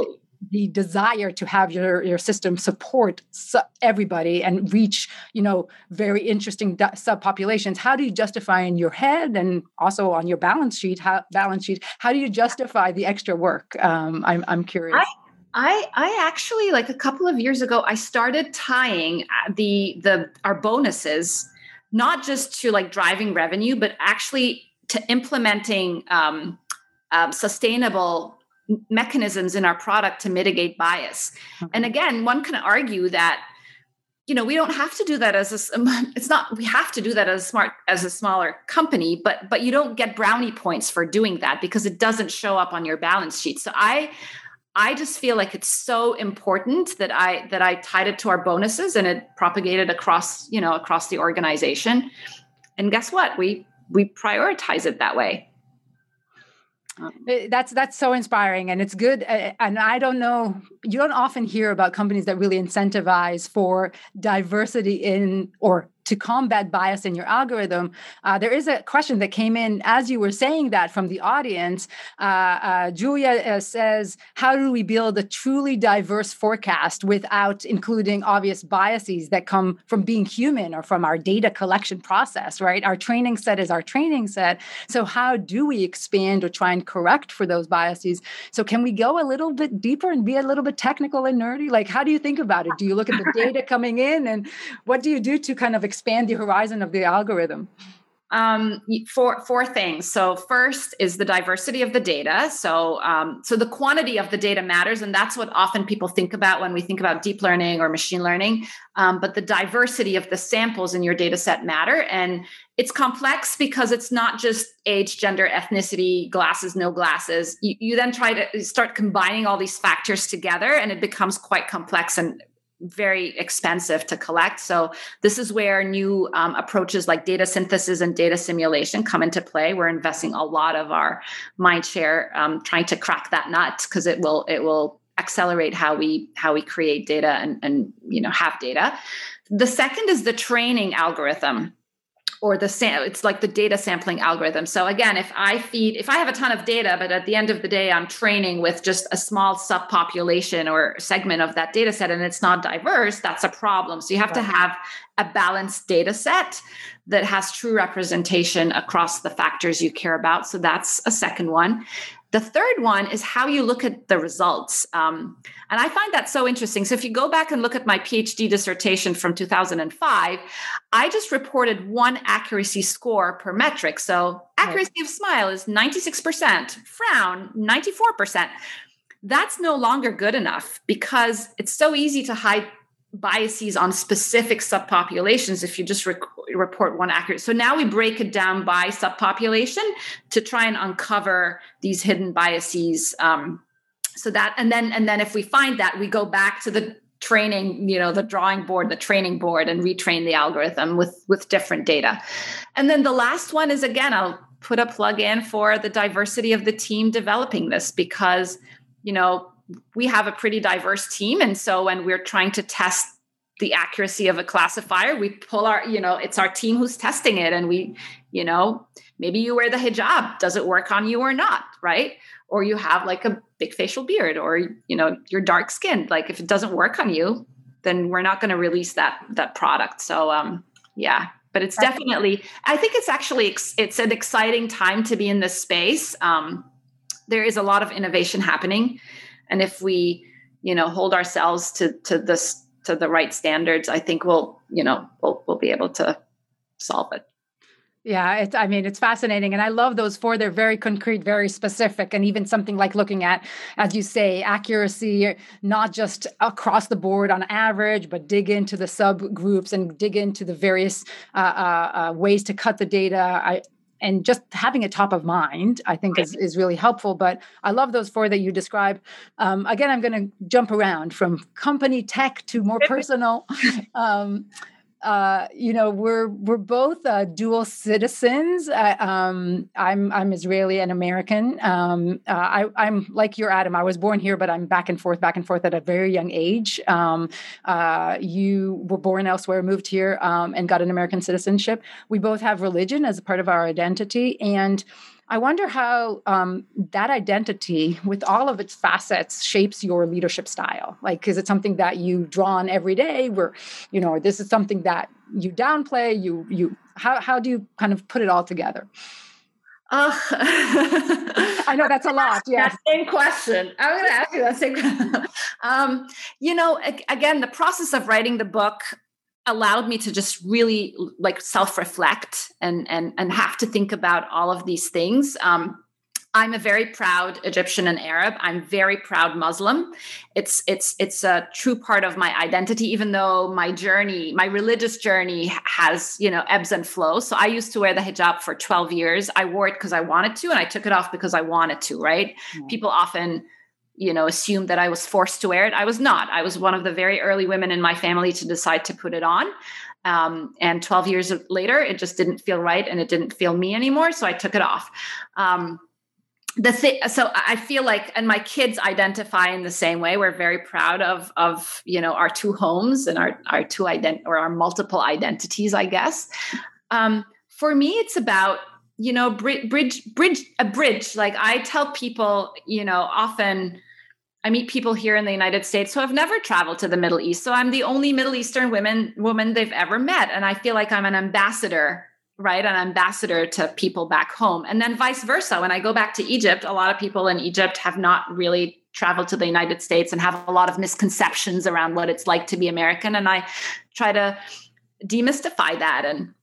the desire to have your, your system support su- everybody and reach, you know, very interesting du- subpopulations. How do you justify in your head and also on your balance sheet, how, balance sheet, how do you justify the extra work? Um, I'm, I'm curious. I- I, I actually, like a couple of years ago, I started tying the the our bonuses not just to like driving revenue, but actually to implementing um, um, sustainable mechanisms in our product to mitigate bias. Okay. And again, one can argue that, you know, we don't have to do that as a, it's not, we have to do that as a smart, as a smaller company, but, but you don't get brownie points for doing that because it doesn't show up on your balance sheet. So I, I just feel like it's so important that I that I tied it to our bonuses and it propagated across, you know, across the organization. And guess what? We we prioritize it that way. That's that's so inspiring, and it's good. And I don't know, you don't often hear about companies that really incentivize for diversity in or to combat bias in your algorithm. Uh, there is a question that came in as you were saying that from the audience. Uh, uh, Julia uh, says, how do we build a truly diverse forecast without including obvious biases that come from being human or from our data collection process, right? Our training set is our training set. So how do we expand or try and correct for those biases? So can we go a little bit deeper and be a little bit technical and nerdy? Like, how do you think about it? Do you look at the data coming in and what do you do to kind of expand the horizon of the algorithm? Um, four, four things. So first is the diversity of the data. So, um, so the quantity of the data matters. And that's what often people think about when we think about deep learning or machine learning. Um, but the diversity of the samples in your data set matter. And it's complex because it's not just age, gender, ethnicity, glasses, no glasses. You, you then try to start combining all these factors together and it becomes quite complex and very expensive to collect. So this is where new um, approaches like data synthesis and data simulation come into play. We're investing a lot of our mind share um, trying to crack that nut because it will it will accelerate how we how we create data and and you know have data. The second is the training algorithm. Or the sam- it's like the data sampling algorithm. So again, if I feed, if I have a ton of data, but at the end of the day, I'm training with just a small subpopulation or segment of that data set and it's not diverse, that's a problem. So you have right. to have a balanced data set that has true representation across the factors you care about. So that's a second one. The third one is how you look at the results. Um, and I find that so interesting. So if you go back and look at my PhD dissertation from two thousand five, I just reported one accuracy score per metric. So accuracy right. of smile is ninety-six percent, frown, ninety-four percent. That's no longer good enough because it's so easy to hide biases on specific subpopulations if you just rec- report one accurate. So now we break it down by subpopulation to try and uncover these hidden biases. Um, so that, and then, and then if we find that, we go back to the training, you know, the drawing board, the training board, and retrain the algorithm with, with different data. And then the last one is, again, I'll put a plug in for the diversity of the team developing this because, you know, we have a pretty diverse team. And so when we're trying to test the accuracy of a classifier, we pull our, you know, it's our team who's testing it. And we, you know, maybe you wear the hijab. Does it work on you or not? Right. Or you have like a big facial beard or, you know, you're dark skinned. Like if it doesn't work on you, then we're not going to release that, that product. So, um, yeah, but it's definitely, I think it's actually, it's an exciting time to be in this space. Um, there is a lot of innovation happening. And if we, you know, hold ourselves to to this to the right standards, I think we'll, you know, we'll we'll be able to solve it. Yeah, it's, I mean, it's fascinating. And I love those four. They're very concrete, very specific. And even something like looking at, as you say, accuracy, not just across the board on average, but dig into the subgroups and dig into the various uh, uh, uh, ways to cut the data. I And just having it top of mind, I think is, is really helpful. But I love those four that you describe. Um, again, I'm going to jump around from company tech to more personal. Um, uh, you know, we're we're both uh, dual citizens. Uh, um, I'm I'm Israeli and American. Um, uh, I, I'm like your Adam. I was born here, but I'm back and forth, back and forth at a very young age. Um, uh, you were born elsewhere, moved here, um, and got an American citizenship. We both have religion as a part of our identity, and I wonder how um, that identity, with all of its facets, shapes your leadership style. Like, is it something that you draw on every day? Where, you know, this is something that you downplay. You, you, how how do you kind of put it all together? Oh, I know that's a lot. Yeah. That same question. I'm going to ask you that same question. um, you know, again, the process of writing the book allowed me to just really like self-reflect and and and have to think about all of these things. Um, I'm a very proud Egyptian and Arab. I'm very proud Muslim. It's it's it's a true part of my identity, even though my journey, my religious journey has, you know, ebbs and flows. So I used to wear the hijab for twelve years. I wore it because I wanted to, and I took it off because I wanted to, right? Mm-hmm. People often, you know, assumed that I was forced to wear it. I was not. I was one of the very early women in my family to decide to put it on. Um, and twelve years later, it just didn't feel right and it didn't feel me anymore. So I took it off. Um, the thing, so I feel like, and my kids identify in the same way. We're very proud of, of, you know, our two homes and our, our two ident or our multiple identities, I guess. Um, for me, it's about, you know, bridge, bridge, bridge, a bridge. Like I tell people, you know, often I meet people here in the United States who have never traveled to the Middle East. So I'm the only Middle Eastern women, woman they've ever met. And I feel like I'm an ambassador, right? An ambassador to people back home. And then vice versa. When I go back to Egypt, a lot of people in Egypt have not really traveled to the United States and have a lot of misconceptions around what it's like to be American. And I try to demystify that. And,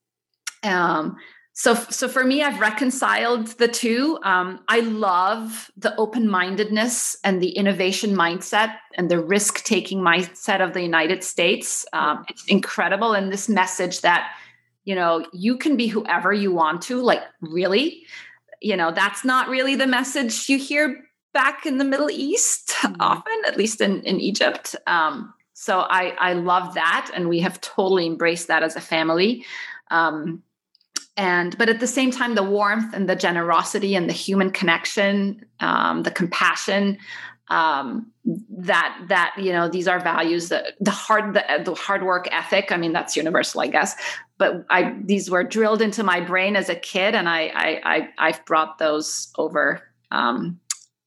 um, So, so for me, I've reconciled the two. Um, I love the open-mindedness and the innovation mindset and the risk-taking mindset of the United States. Um, it's incredible. And this message that, you know, you can be whoever you want to, like, really, you know, that's not really the message you hear back in the Middle East mm-hmm. often, at least in, in Egypt. Um, so I, I love that. And we have totally embraced that as a family. Um, And, but at the same time, the warmth and the generosity and the human connection, um, the compassion, um, that, that, you know, these are values that the hard, the, the hard work ethic. I mean, that's universal, I guess, but I, these were drilled into my brain as a kid, and I, I, I I've brought those over, um,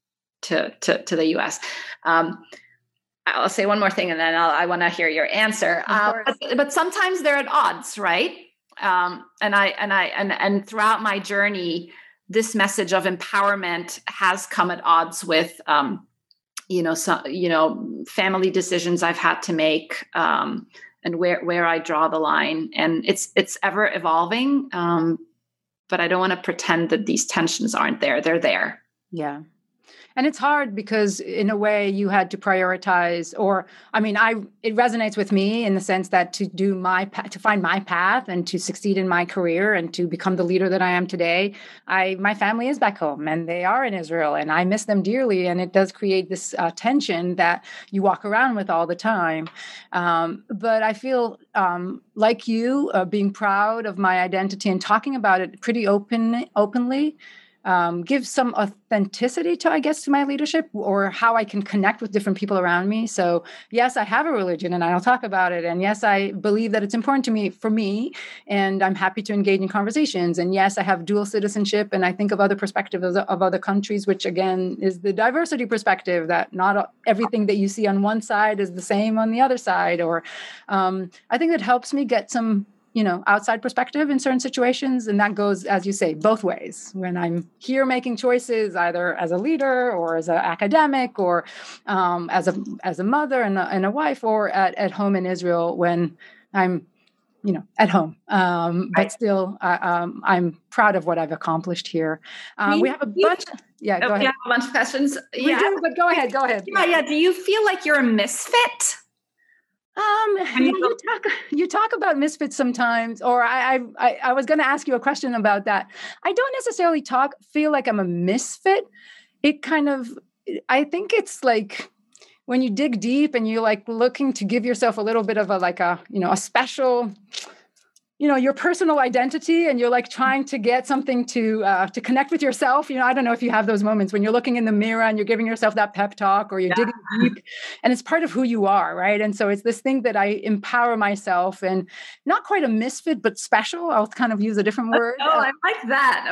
to, to, to the U S. Um, I'll say one more thing and then I'll, I want to hear your answer. Uh, but, but sometimes they're at odds, right? Um, and I, and I, and, and throughout my journey, this message of empowerment has come at odds with, um, you know, some, you know, family decisions I've had to make, um, and where, where I draw the line, and it's, it's ever evolving. Um, but I don't want to pretend that these tensions aren't there. They're there. Yeah. And it's hard because in a way you had to prioritize, or, I mean, I, it resonates with me in the sense that to do my, to find my path and to succeed in my career and to become the leader that I am today, I, my family is back home and they are in Israel and I miss them dearly. And it does create this uh, tension that you walk around with all the time. Um, but I feel um, like you uh, being proud of my identity and talking about it pretty open, openly. Um, give some authenticity to, I guess, to my leadership, or how I can connect with different people around me. So yes, I have a religion and I'll talk about it. And yes, I believe that it's important to me for me, and I'm happy to engage in conversations. And yes, I have dual citizenship, and I think of other perspectives of, of other countries, which again is the diversity perspective, that not everything that you see on one side is the same on the other side. Or um, I think it helps me get some you know, outside perspective in certain situations. And that goes, as you say, both ways. When I'm here making choices, either as a leader or as an academic or um, as a as a mother and a, and a wife, or at, at home in Israel when I'm, you know, at home. Um, but still, uh, um, I'm proud of what I've accomplished here. Um, we have a bunch. Of, yeah, go oh, ahead. Yeah, a bunch of questions. We yeah, do, but go ahead. Go ahead. Yeah, yeah. Do you feel like you're a misfit? Um, yeah, you talk you talk about misfits sometimes, or I I I was going to ask you a question about that. I don't necessarily talk feel like I'm a misfit. It kind of, I think it's like when you dig deep and you're like looking to give yourself a little bit of a like a you know a special, you know, your personal identity, and you're like trying to get something to uh, to connect with yourself. You know, I don't know if you have those moments when you're looking in the mirror and you're giving yourself that pep talk, or you're yeah. digging deep, and it's part of who you are, right? And so it's this thing that I empower myself, and not quite a misfit, but special. I'll kind of use a different word. Oh, I like that.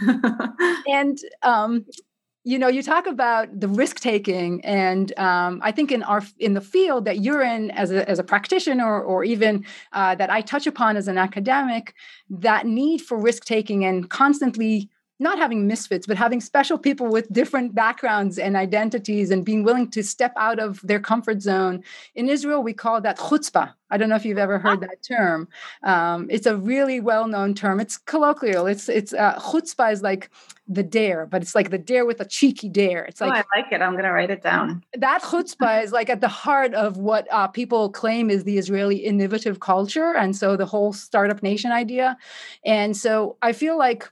Okay. and um, you know, you talk about the risk taking, and um, I think in our in the field that you're in as a as a practitioner, or even uh, that I touch upon as an academic, that need for risk taking and constantly not having misfits, but having special people with different backgrounds and identities, and being willing to step out of their comfort zone. In Israel, we call that chutzpah. I don't know if you've ever heard that term. Um, it's a really well-known term. It's colloquial. It's it's uh, chutzpah is like the dare, but it's like the dare with a cheeky dare. It's like, oh, I like it. I'm going to write it down. That chutzpah is like at the heart of what uh, people claim is the Israeli innovative culture, and so the whole startup nation idea. And so I feel like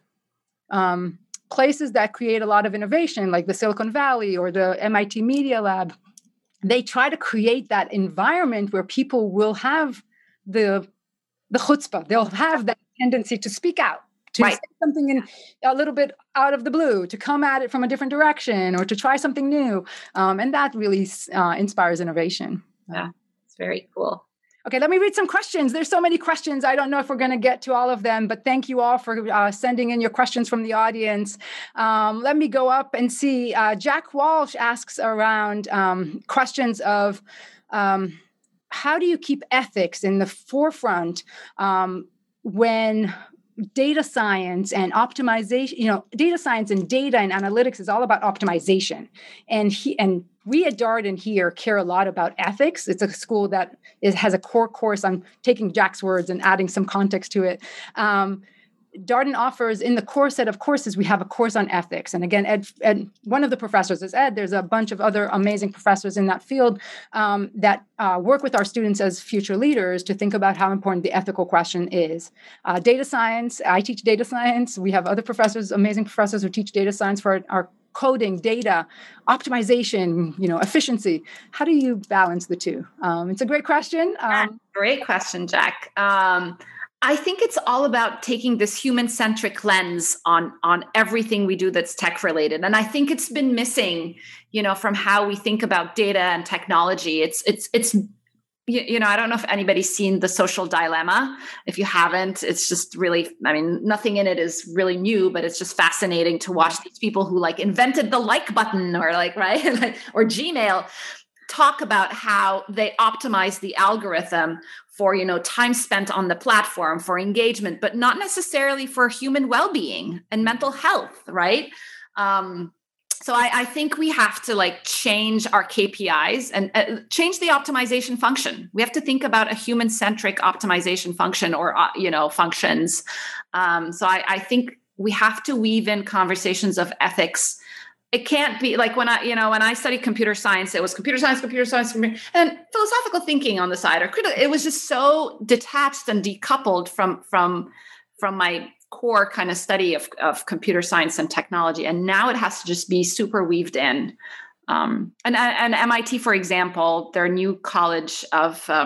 Um, places that create a lot of innovation, like the Silicon Valley or the M I T Media Lab, they try to create that environment where people will have the the chutzpah. They'll have that tendency to speak out, to right. say something in a little bit out of the blue, to come at it from a different direction, or to try something new. Um, and that really uh, inspires innovation. Yeah, it's very cool. Okay, let me read some questions. There's so many questions. I don't know if we're going to get to all of them, but thank you all for uh, sending in your questions from the audience. Um, let me go up and see. Uh, Jack Walsh asks around um, questions of um, how do you keep ethics in the forefront um, when data science and optimization, you know, data science and data and analytics is all about optimization. And he and we at Darden here care a lot about ethics. It's a school that is, has a core course. I'm taking Jack's words and adding some context to it. Um, Darden offers in the core set of courses, we have a course on ethics. And again, Ed, Ed, one of the professors is Ed. There's a bunch of other amazing professors in that field um, that uh, work with our students as future leaders to think about how important the ethical question is. Uh, data science, I teach data science. We have other professors, amazing professors who teach data science for our coding, data, optimization, you know, efficiency. How do you balance the two? Um, it's a great question. Um, great question, Jack. Um, I think it's all about taking this human-centric lens on, on everything we do that's tech-related. And I think it's been missing, you know, from how we think about data and technology. It's, it's, it's, you, you know, I don't know if anybody's seen The Social Dilemma. If you haven't, it's just really, I mean, nothing in it is really new, but it's just fascinating to watch these people who like invented the like button or like, right, or Gmail, talk about how they optimize the algorithm for, you know, time spent on the platform, for engagement, but not necessarily for human well-being and mental health, right? Um, so I, I think we have to like change our K P Is and uh, change the optimization function. We have to think about a human-centric optimization function or, uh, you know, functions. Um, so I, I think we have to weave in conversations of ethics. It can't be like when I, you know, when I studied computer science, it was computer science, computer science, computer, and philosophical thinking on the side, or critical. It was just so detached and decoupled from from from my core kind of study of, of computer science and technology. And now it has to just be super weaved in. Um, and and M I T, for example, their new college of um,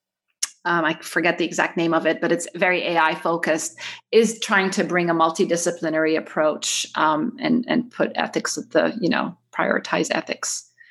Um, I forget the exact name of it, but it's very A I focused, is trying to bring a multidisciplinary approach um, and, and put ethics at the, you know, prioritize ethics.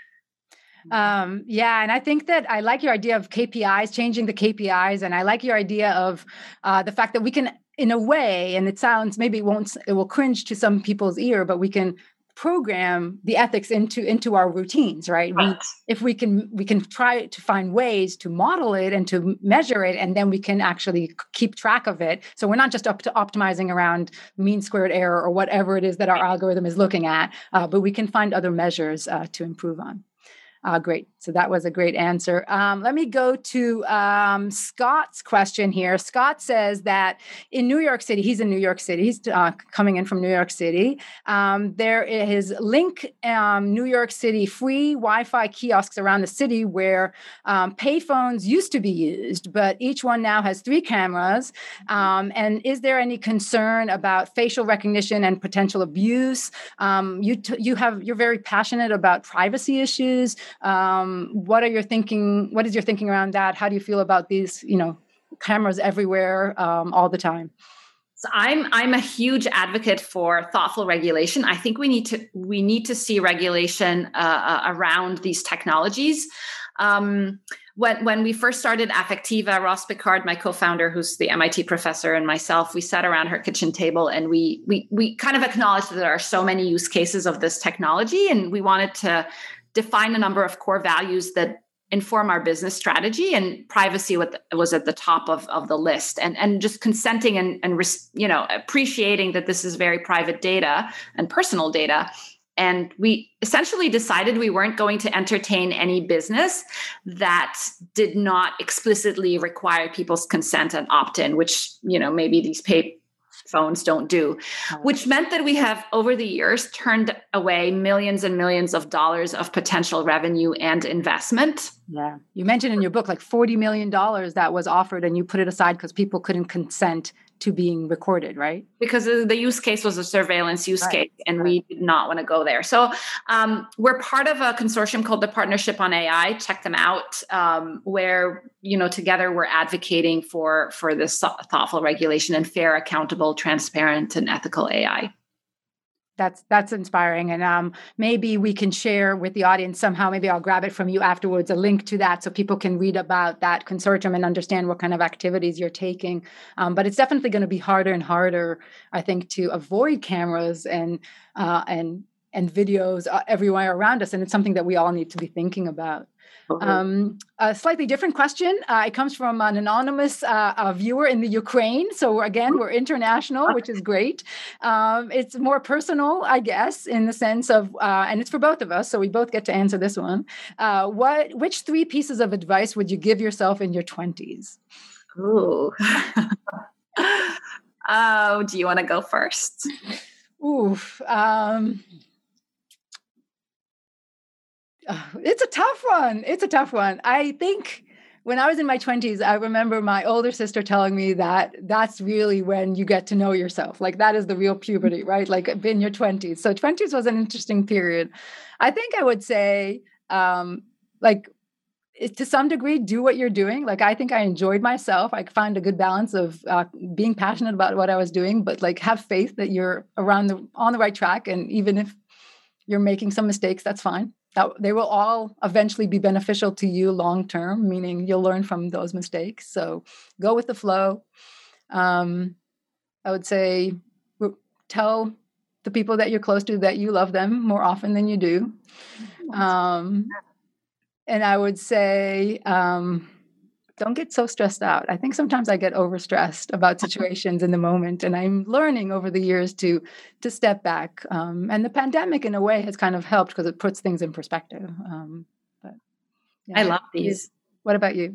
Um, yeah. And I think that I like your idea of K P Is, changing the K P Is. And I like your idea of uh, the fact that we can, in a way, and it sounds, maybe it won't, it will cringe to some people's ear, but we can program the ethics into into our routines, right? right. We, if we can we can try to find ways to model it and to measure it, and then we can actually keep track of it. So we're not just up to optimizing around mean squared error or whatever it is that our algorithm is looking at, uh, but we can find other measures uh, to improve on. Uh, great. So that was a great answer. Um, let me go to um, Scott's question here. Scott says that in New York City, he's in New York City. He's uh, coming in from New York City. Um, there is Link um, New York City free Wi-Fi kiosks around the city where um, payphones used to be used, but each one now has three cameras. Um, and is there any concern about facial recognition and potential abuse? Um, you t- you have you're very passionate about privacy issues. Um, what are your thinking? What is your thinking around that? How do you feel about these, you know, cameras everywhere um, all the time? So I'm I'm a huge advocate for thoughtful regulation. I think we need to we need to see regulation uh, around these technologies. Um, when when we first started Affectiva, Ross Picard, my co-founder, who's the M I T professor, and myself, we sat around her kitchen table and we we we kind of acknowledged that there are so many use cases of this technology, and we wanted to define a number of core values that inform our business strategy, and privacy was at the top of, of the list, and, and just consenting and, and, you know, appreciating that this is very private data and personal data. And we essentially decided we weren't going to entertain any business that did not explicitly require people's consent and opt-in, which, you know, maybe these pay phones don't do, which meant that we have over the years turned away millions and millions of dollars of potential revenue and investment. Yeah. You mentioned in your book, like forty million dollars that was offered and you put it aside because people couldn't consent to being recorded, right? Because the use case was a surveillance use right. case, and right. we did not want to go there. So um, we're part of a consortium called the Partnership on A I. Check them out, um, where, you know, together we're advocating for, for this thoughtful regulation and fair, accountable, transparent, and ethical A I. That's that's inspiring. And um, maybe we can share with the audience somehow, maybe I'll grab it from you afterwards, a link to that so people can read about that consortium and understand what kind of activities you're taking. Um, but it's definitely going to be harder and harder, I think, to avoid cameras and uh, and and videos everywhere around us. And it's something that we all need to be thinking about. Um, a slightly different question. Uh, it comes from an anonymous uh, a viewer in the Ukraine. So again, we're international, which is great. Um, it's more personal, I guess, in the sense of, uh, and it's for both of us. So we both get to answer this one. Uh, what, which three pieces of advice would you give yourself in your twenties? Ooh. Oh, do you want to go first? Ooh. Um, Oh, it's a tough one. It's a tough one. I think when I was in my twenties, I remember my older sister telling me that that's really when you get to know yourself. Like that is the real puberty, right? Like in your twenties. So twenties was an interesting period. I think I would say, um, like, to some degree, do what you're doing. Like, I think I enjoyed myself. I found a good balance of uh, being passionate about what I was doing, but like have faith that you're around the on the right track. And even if you're making some mistakes, that's fine. That they will all eventually be beneficial to you long term, meaning you'll learn from those mistakes. So go with the flow. Um, I would say tell the people that you're close to that you love them more often than you do. Um, and I would say um, don't get so stressed out. I think sometimes I get overstressed about situations in the moment, and I'm learning over the years to to step back. Um, and the pandemic, in a way, has kind of helped because it puts things in perspective. Um, but yeah. I love these. What about you?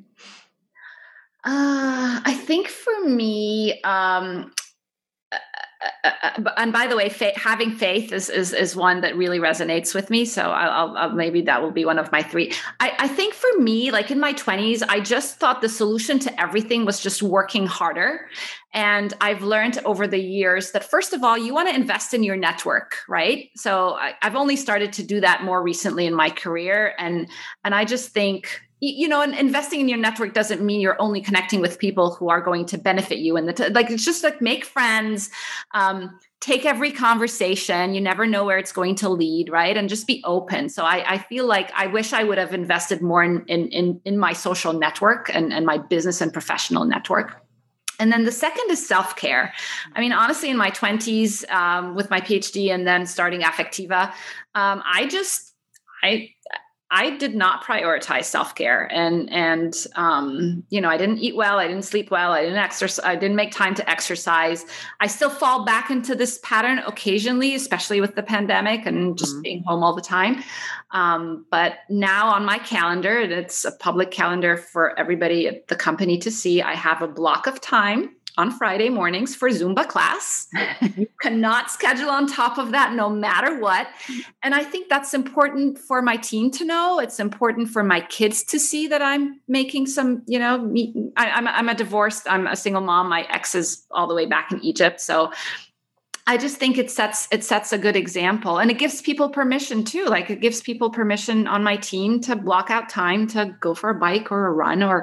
Uh, I think for me, um, uh, uh, and by the way, fa- having faith is, is is one that really resonates with me. So I'll, I'll maybe that will be one of my three. I, I think for me, like in my twenties, I just thought the solution to everything was just working harder. And I've learned over the years that, first of all, you want to invest in your network, right? So I, I've only started to do that more recently in my career. And, and I just think, you know, and investing in your network doesn't mean you're only connecting with people who are going to benefit you. And t- like, it's just like make friends, um, take every conversation. You never know where it's going to lead, right? And just be open. So I, I feel like I wish I would have invested more in in in, in my social network and, and my business and professional network. And then the second is self-care. I mean, honestly, in my twenties, um, with my PhD and then starting Affectiva, um, I just, I, I did not prioritize self-care, and, and, um, you know, I didn't eat well. I didn't sleep well. I didn't exercise. I didn't make time to exercise. I still fall back into this pattern occasionally, especially with the pandemic and just mm-hmm. being home all the time. Um, but now on my calendar, and it's a public calendar for everybody at the company to see, I have a block of time on Friday mornings for Zumba class. You cannot schedule on top of that no matter what. And I think that's important for my team to know. It's important for my kids to see that I'm making some, you know, me, I, I'm, I'm a divorced, I'm a single mom. My ex is all the way back in Egypt. So I just think it sets, it sets a good example, and it gives people permission too. Like it gives people permission on my team to block out time to go for a bike or a run or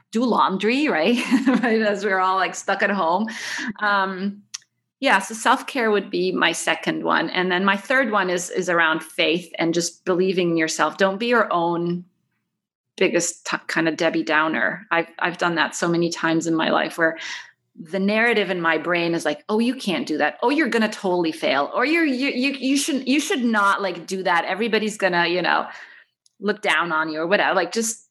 do laundry, right? Right, as we're all like stuck at home. Um, yeah, so self-care would be my second one. And then my third one is is around faith and just believing in yourself. Don't be your own biggest t- kind of Debbie Downer. I've I've done that so many times in my life where the narrative in my brain is like, oh, you can't do that. Oh, you're going to totally fail. Or you're, you, you, you should, you should not like do that. Everybody's going to, you know, look down on you or whatever. Like just,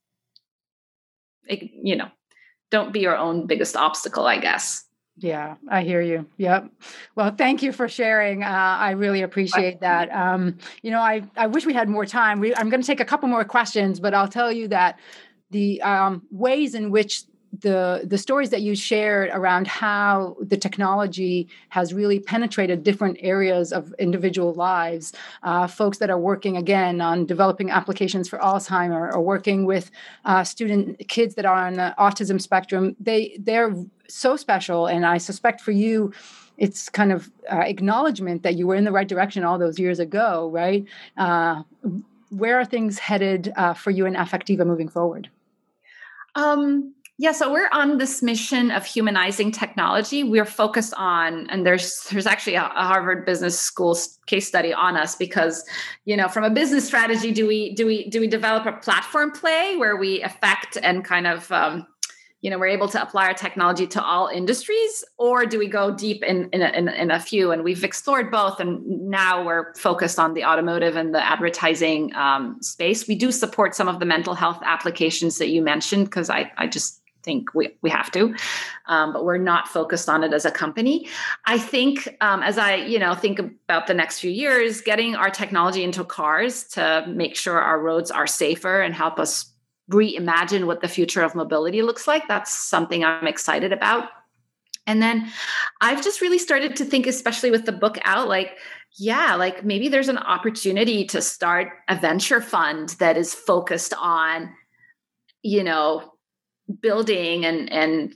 you know, don't be your own biggest obstacle, I guess. Yeah, I hear you. Yep. Well, thank you for sharing. Uh, I really appreciate that. Um, you know, I, I wish we had more time. We, I'm going to take a couple more questions, but I'll tell you that the um, ways in which the the stories that you shared around how the technology has really penetrated different areas of individual lives, uh, folks that are working again on developing applications for Alzheimer or working with uh, student kids that are on the autism spectrum, they they're so special. And I suspect for you, it's kind of uh, acknowledgement that you were in the right direction all those years ago, right? Uh, where are things headed uh, for you in Affectiva moving forward? Um. Yeah, so we're on this mission of humanizing technology. We're focused on, and there's there's actually a, a Harvard Business School case study on us because, you know, from a business strategy, do we do we do we develop a platform play where we affect and kind of, um, you know, we're able to apply our technology to all industries, or do we go deep in in a, in, in a few? And we've explored both, and now we're focused on the automotive and the advertising um, space. We do support some of the mental health applications that you mentioned because I I just think we, we have to, um, but we're not focused on it as a company. I think um, as I, you know, think about the next few years, getting our technology into cars to make sure our roads are safer and help us reimagine what the future of mobility looks like. That's something I'm excited about. And then I've just really started to think, especially with the book out, like, yeah, like maybe there's an opportunity to start a venture fund that is focused on, you know, building and and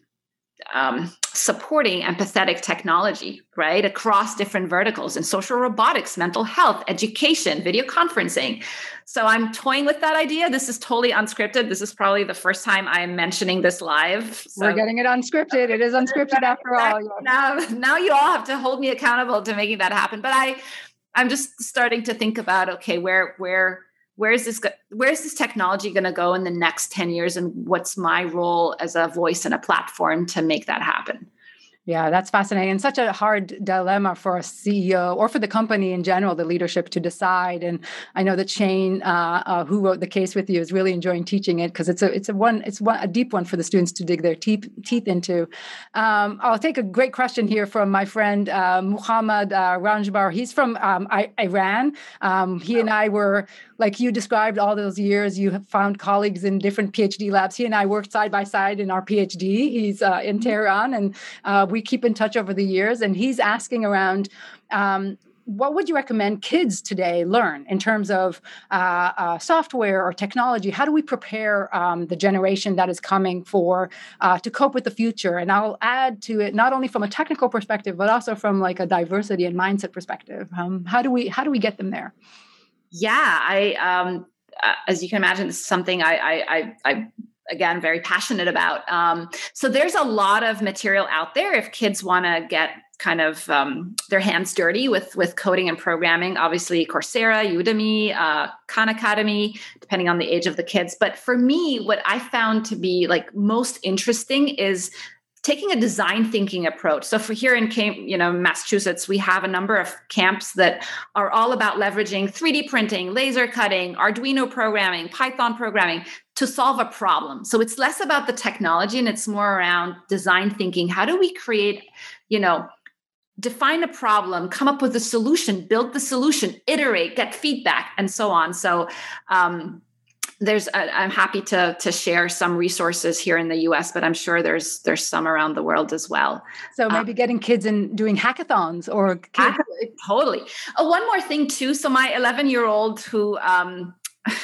um, supporting empathetic technology, right, across different verticals in social robotics, mental health, education, video conferencing. So I'm toying with that idea. This is totally unscripted. This is probably the first time I'm mentioning this live. So. We're getting it unscripted. It is unscripted after all. Now, now you all have to hold me accountable to making that happen. But I, I'm just starting to think about, okay, where where. Where is this, where is this technology going to go in the next ten years? And what's my role as a voice and a platform to make that happen? Yeah, that's fascinating. And such a hard dilemma for a C E O or for the company in general, the leadership to decide. And I know that Shane, uh, uh, who wrote the case with you, is really enjoying teaching it because it's a it's a one it's one a deep one for the students to dig their teeth teeth into. Um, I'll take a great question here from my friend uh, Muhammad uh, Ranjbar. He's from um, I- Iran. Um, he and I were, like you described, all those years. You have found colleagues in different PhD labs. He and I worked side by side in our PhD. He's uh, in Tehran, and uh, we keep in touch over the years. And he's asking around, um, what would you recommend kids today learn in terms of uh, uh, software or technology? How do we prepare um, the generation that is coming for uh, to cope with the future? And I'll add to it not only from a technical perspective, but also from like a diversity and mindset perspective. Um, how do we how do we get them there? Yeah, I um, uh, as you can imagine, this is something I I I. I again, very passionate about. Um, so there's a lot of material out there if kids want to get kind of um, their hands dirty with, with coding and programming. Obviously, Coursera, Udemy, uh, Khan Academy, depending on the age of the kids. But for me, what I found to be like most interesting is taking a design thinking approach. So for here in Cam- you know, Massachusetts, we have a number of camps that are all about leveraging three D printing, laser cutting, Arduino programming, Python programming to solve a problem. So it's less about the technology and it's more around design thinking. How do we create, you know, define a problem, come up with a solution, build the solution, iterate, get feedback, and so on. So, um, There's, uh, I'm happy to to share some resources here in the U S, but I'm sure there's there's some around the world as well. So maybe um, getting kids in doing hackathons or kids. Totally. Oh, one more thing too. So my eleven-year-old who um,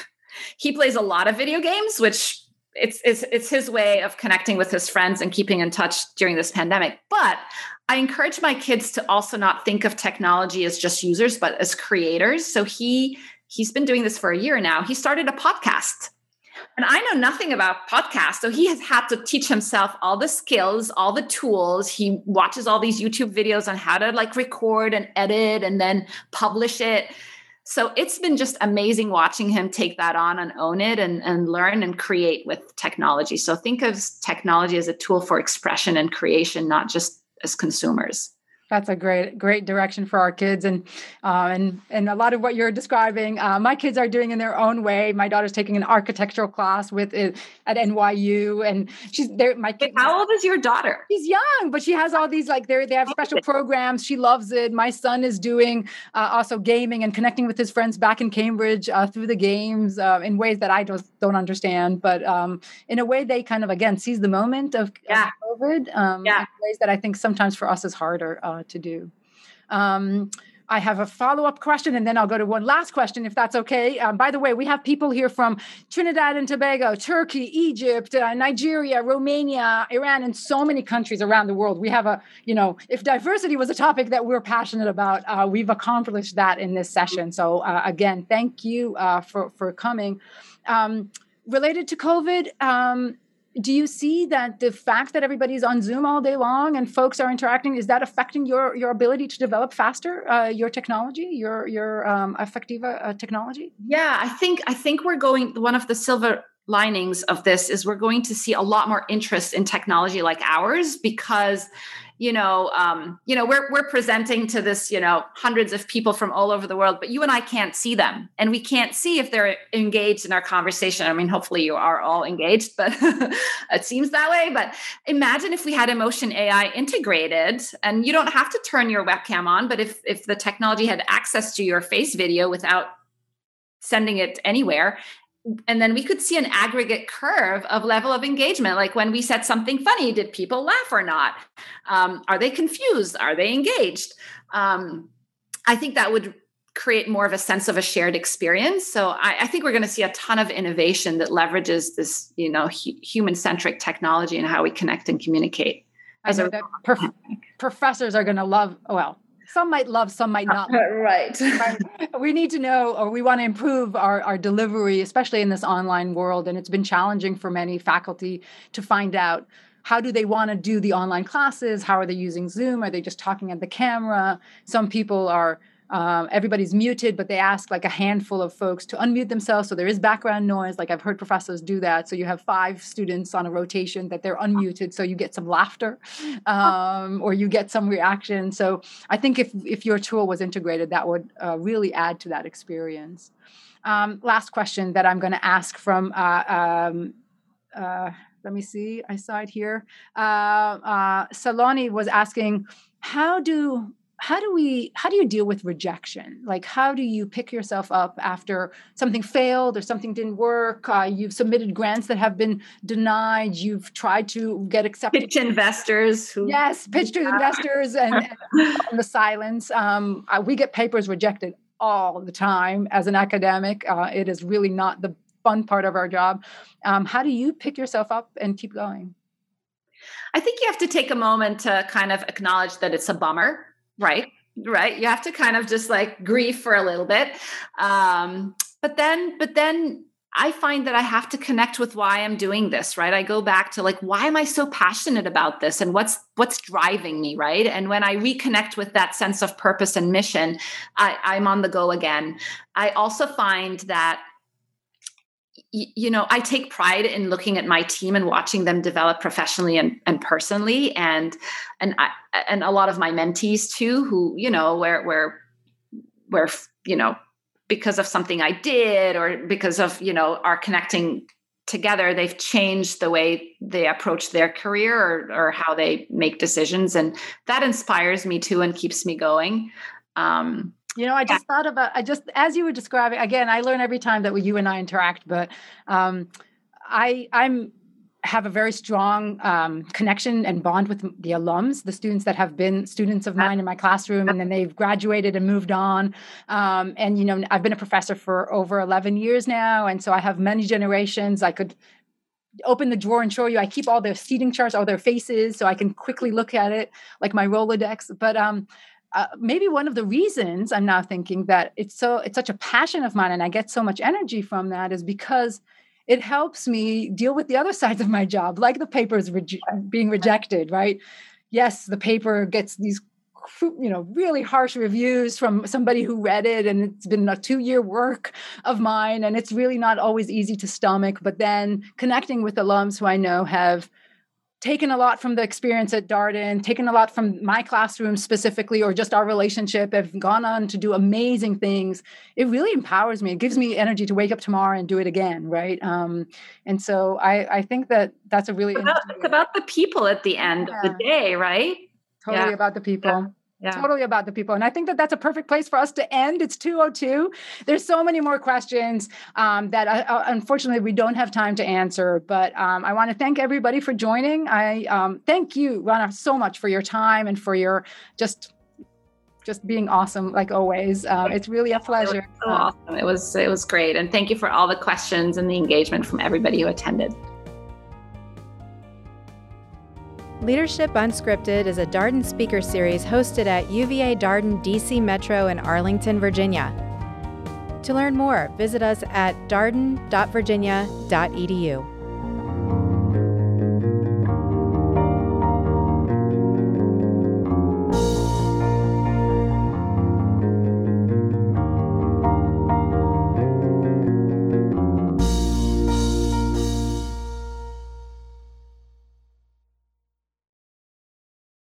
he plays a lot of video games, which it's, it's it's his way of connecting with his friends and keeping in touch during this pandemic. But I encourage my kids to also not think of technology as just users, but as creators. So he. He's been doing this for a year now. He started a podcast And I know nothing about podcasts. So he has had to teach himself all the skills, all the tools. He watches all these YouTube videos on how to like record and edit and then publish it. So it's been just amazing watching him take that on and own it and, and learn and create with technology. So think of technology as a tool for expression and creation, not just as consumers. That's a great, great direction for our kids, and uh, and and a lot of what you're describing, uh, my kids are doing in their own way. My daughter's taking an architectural class with it at N Y U, and she's there. My kid, how old is your daughter? She's young, but she has all these like they they have special programs. She loves it. My son is doing uh, also gaming and connecting with his friends back in Cambridge uh, through the games uh, in ways that I don't don't understand, but um, in a way they kind of again seize the moment of, yeah. of COVID. Um, yeah. In ways that I think sometimes for us is harder. Uh, to do. Um, I have a follow-up question, and then I'll go to one last question, if that's okay. Um, by the way, we have people here from Trinidad and Tobago, Turkey, Egypt, uh, Nigeria, Romania, Iran, and so many countries around the world. We have a, you know, if diversity was a topic that we're passionate about, uh, we've accomplished that in this session. So uh, again, thank you uh, for, for coming. Um, related to COVID, um, do you see that the fact that everybody's on Zoom all day long and folks are interacting, is that affecting your, your ability to develop faster, uh, your technology, your your um, Affectiva uh, technology? Yeah, I think I think we're going, one of the silver linings of this is we're going to see a lot more interest in technology like ours because, you know, um, you know, we're we're presenting to this, you know, hundreds of people from all over the world, but you and I can't see them, and we can't see if they're engaged in our conversation. I mean, hopefully you are all engaged, but it seems that way. But imagine if we had Emotion A I integrated, and you don't have to turn your webcam on, but if if the technology had access to your face video without sending it anywhere. And then we could see an aggregate curve of level of engagement. Like when we said something funny, did people laugh or not? Um, are they confused? Are they engaged? Um, I think that would create more of a sense of a shared experience. So I, I think we're going to see a ton of innovation that leverages this, you know, hu- human-centric technology and how we connect and communicate. As a, that prof- professors are going to love, well, some might love, some might not. Right. We need to know, or we want to improve our, our delivery, especially in this online world. And it's been challenging for many faculty to find out how do they want to do the online classes? How are they using Zoom? Are they just talking at the camera? Some people are, um, everybody's muted, but they ask like a handful of folks to unmute themselves. So there is background noise. Like I've heard professors do that. So you have five students on a rotation that they're unmuted. So you get some laughter um, or you get some reaction. So I think if, if your tool was integrated, that would uh, really add to that experience. Um, last question that I'm going to ask from, uh, um, uh, let me see, I saw it here. Uh, uh, Saloni was asking, how do How do we, how do you deal with rejection? Like, how do you pick yourself up after something failed or something didn't work? Uh, you've submitted grants that have been denied. You've tried to get accepted. Pitch investors. Who, yes, pitch to investors and, and the silence. Um, uh, we get papers rejected all the time as an academic. Uh, it is really not the fun part of our job. Um, how do you pick yourself up and keep going? I think you have to take a moment to kind of acknowledge that it's a bummer. Right, right. You have to kind of just like grieve for a little bit. Um, but then, but then I find that I have to connect with why I'm doing this, right? I go back to like, why am I so passionate about this? And what's, what's driving me, right? And when I reconnect with that sense of purpose and mission, I, I'm on the go again. I also find that you know, I take pride in looking at my team and watching them develop professionally and, and personally, and and I, and a lot of my mentees too, who you know, where where where you know, because of something I did or because of you know our connecting together, they've changed the way they approach their career or, or how they make decisions, and that inspires me too and keeps me going. Um, You know, I just yeah. thought about, I just, as you were describing, again, I learn every time that you and I interact, but um, I, I'm, have a very strong um, connection and bond with the alums, the students that have been students of mine in my classroom, and then they've graduated and moved on. Um, and, you know, I've been a professor for over eleven years now. And so I have many generations. I could open the drawer and show you, I keep all their seating charts, all their faces, so I can quickly look at it like my Rolodex. But, um, Uh, maybe one of the reasons I'm now thinking that it's so it's such a passion of mine and I get so much energy from that is because it helps me deal with the other sides of my job, like the papers re- being rejected, right? Yes, the paper gets these, you know, really harsh reviews from somebody who read it, and it's been a two-year work of mine, and it's really not always easy to stomach. But then connecting with alums who I know have taken a lot from the experience at Darden, taken a lot from my classroom specifically, or just our relationship, have gone on to do amazing things. It really empowers me. It gives me energy to wake up tomorrow and do it again, right? Um, and so I, I think that that's a really it's about, interesting. It's about the people at the end yeah. of the day, right? Totally yeah. about the people. Yeah. Yeah. Totally about the people. And I think that that's a perfect place for us to end. It's two oh two. There's so many more questions um, that I, uh, unfortunately we don't have time to answer. But um, I want to thank everybody for joining. I um, thank you, Rana, so much for your time and for your just just being awesome, like always. Um, it's really a pleasure. It was so awesome. It was, it was great. And thank you for all the questions and the engagement from everybody who attended. Leadership Unscripted is a Darden speaker series hosted at U V A Darden D C Metro in Arlington, Virginia. To learn more, visit us at darden dot virginia dot e d u.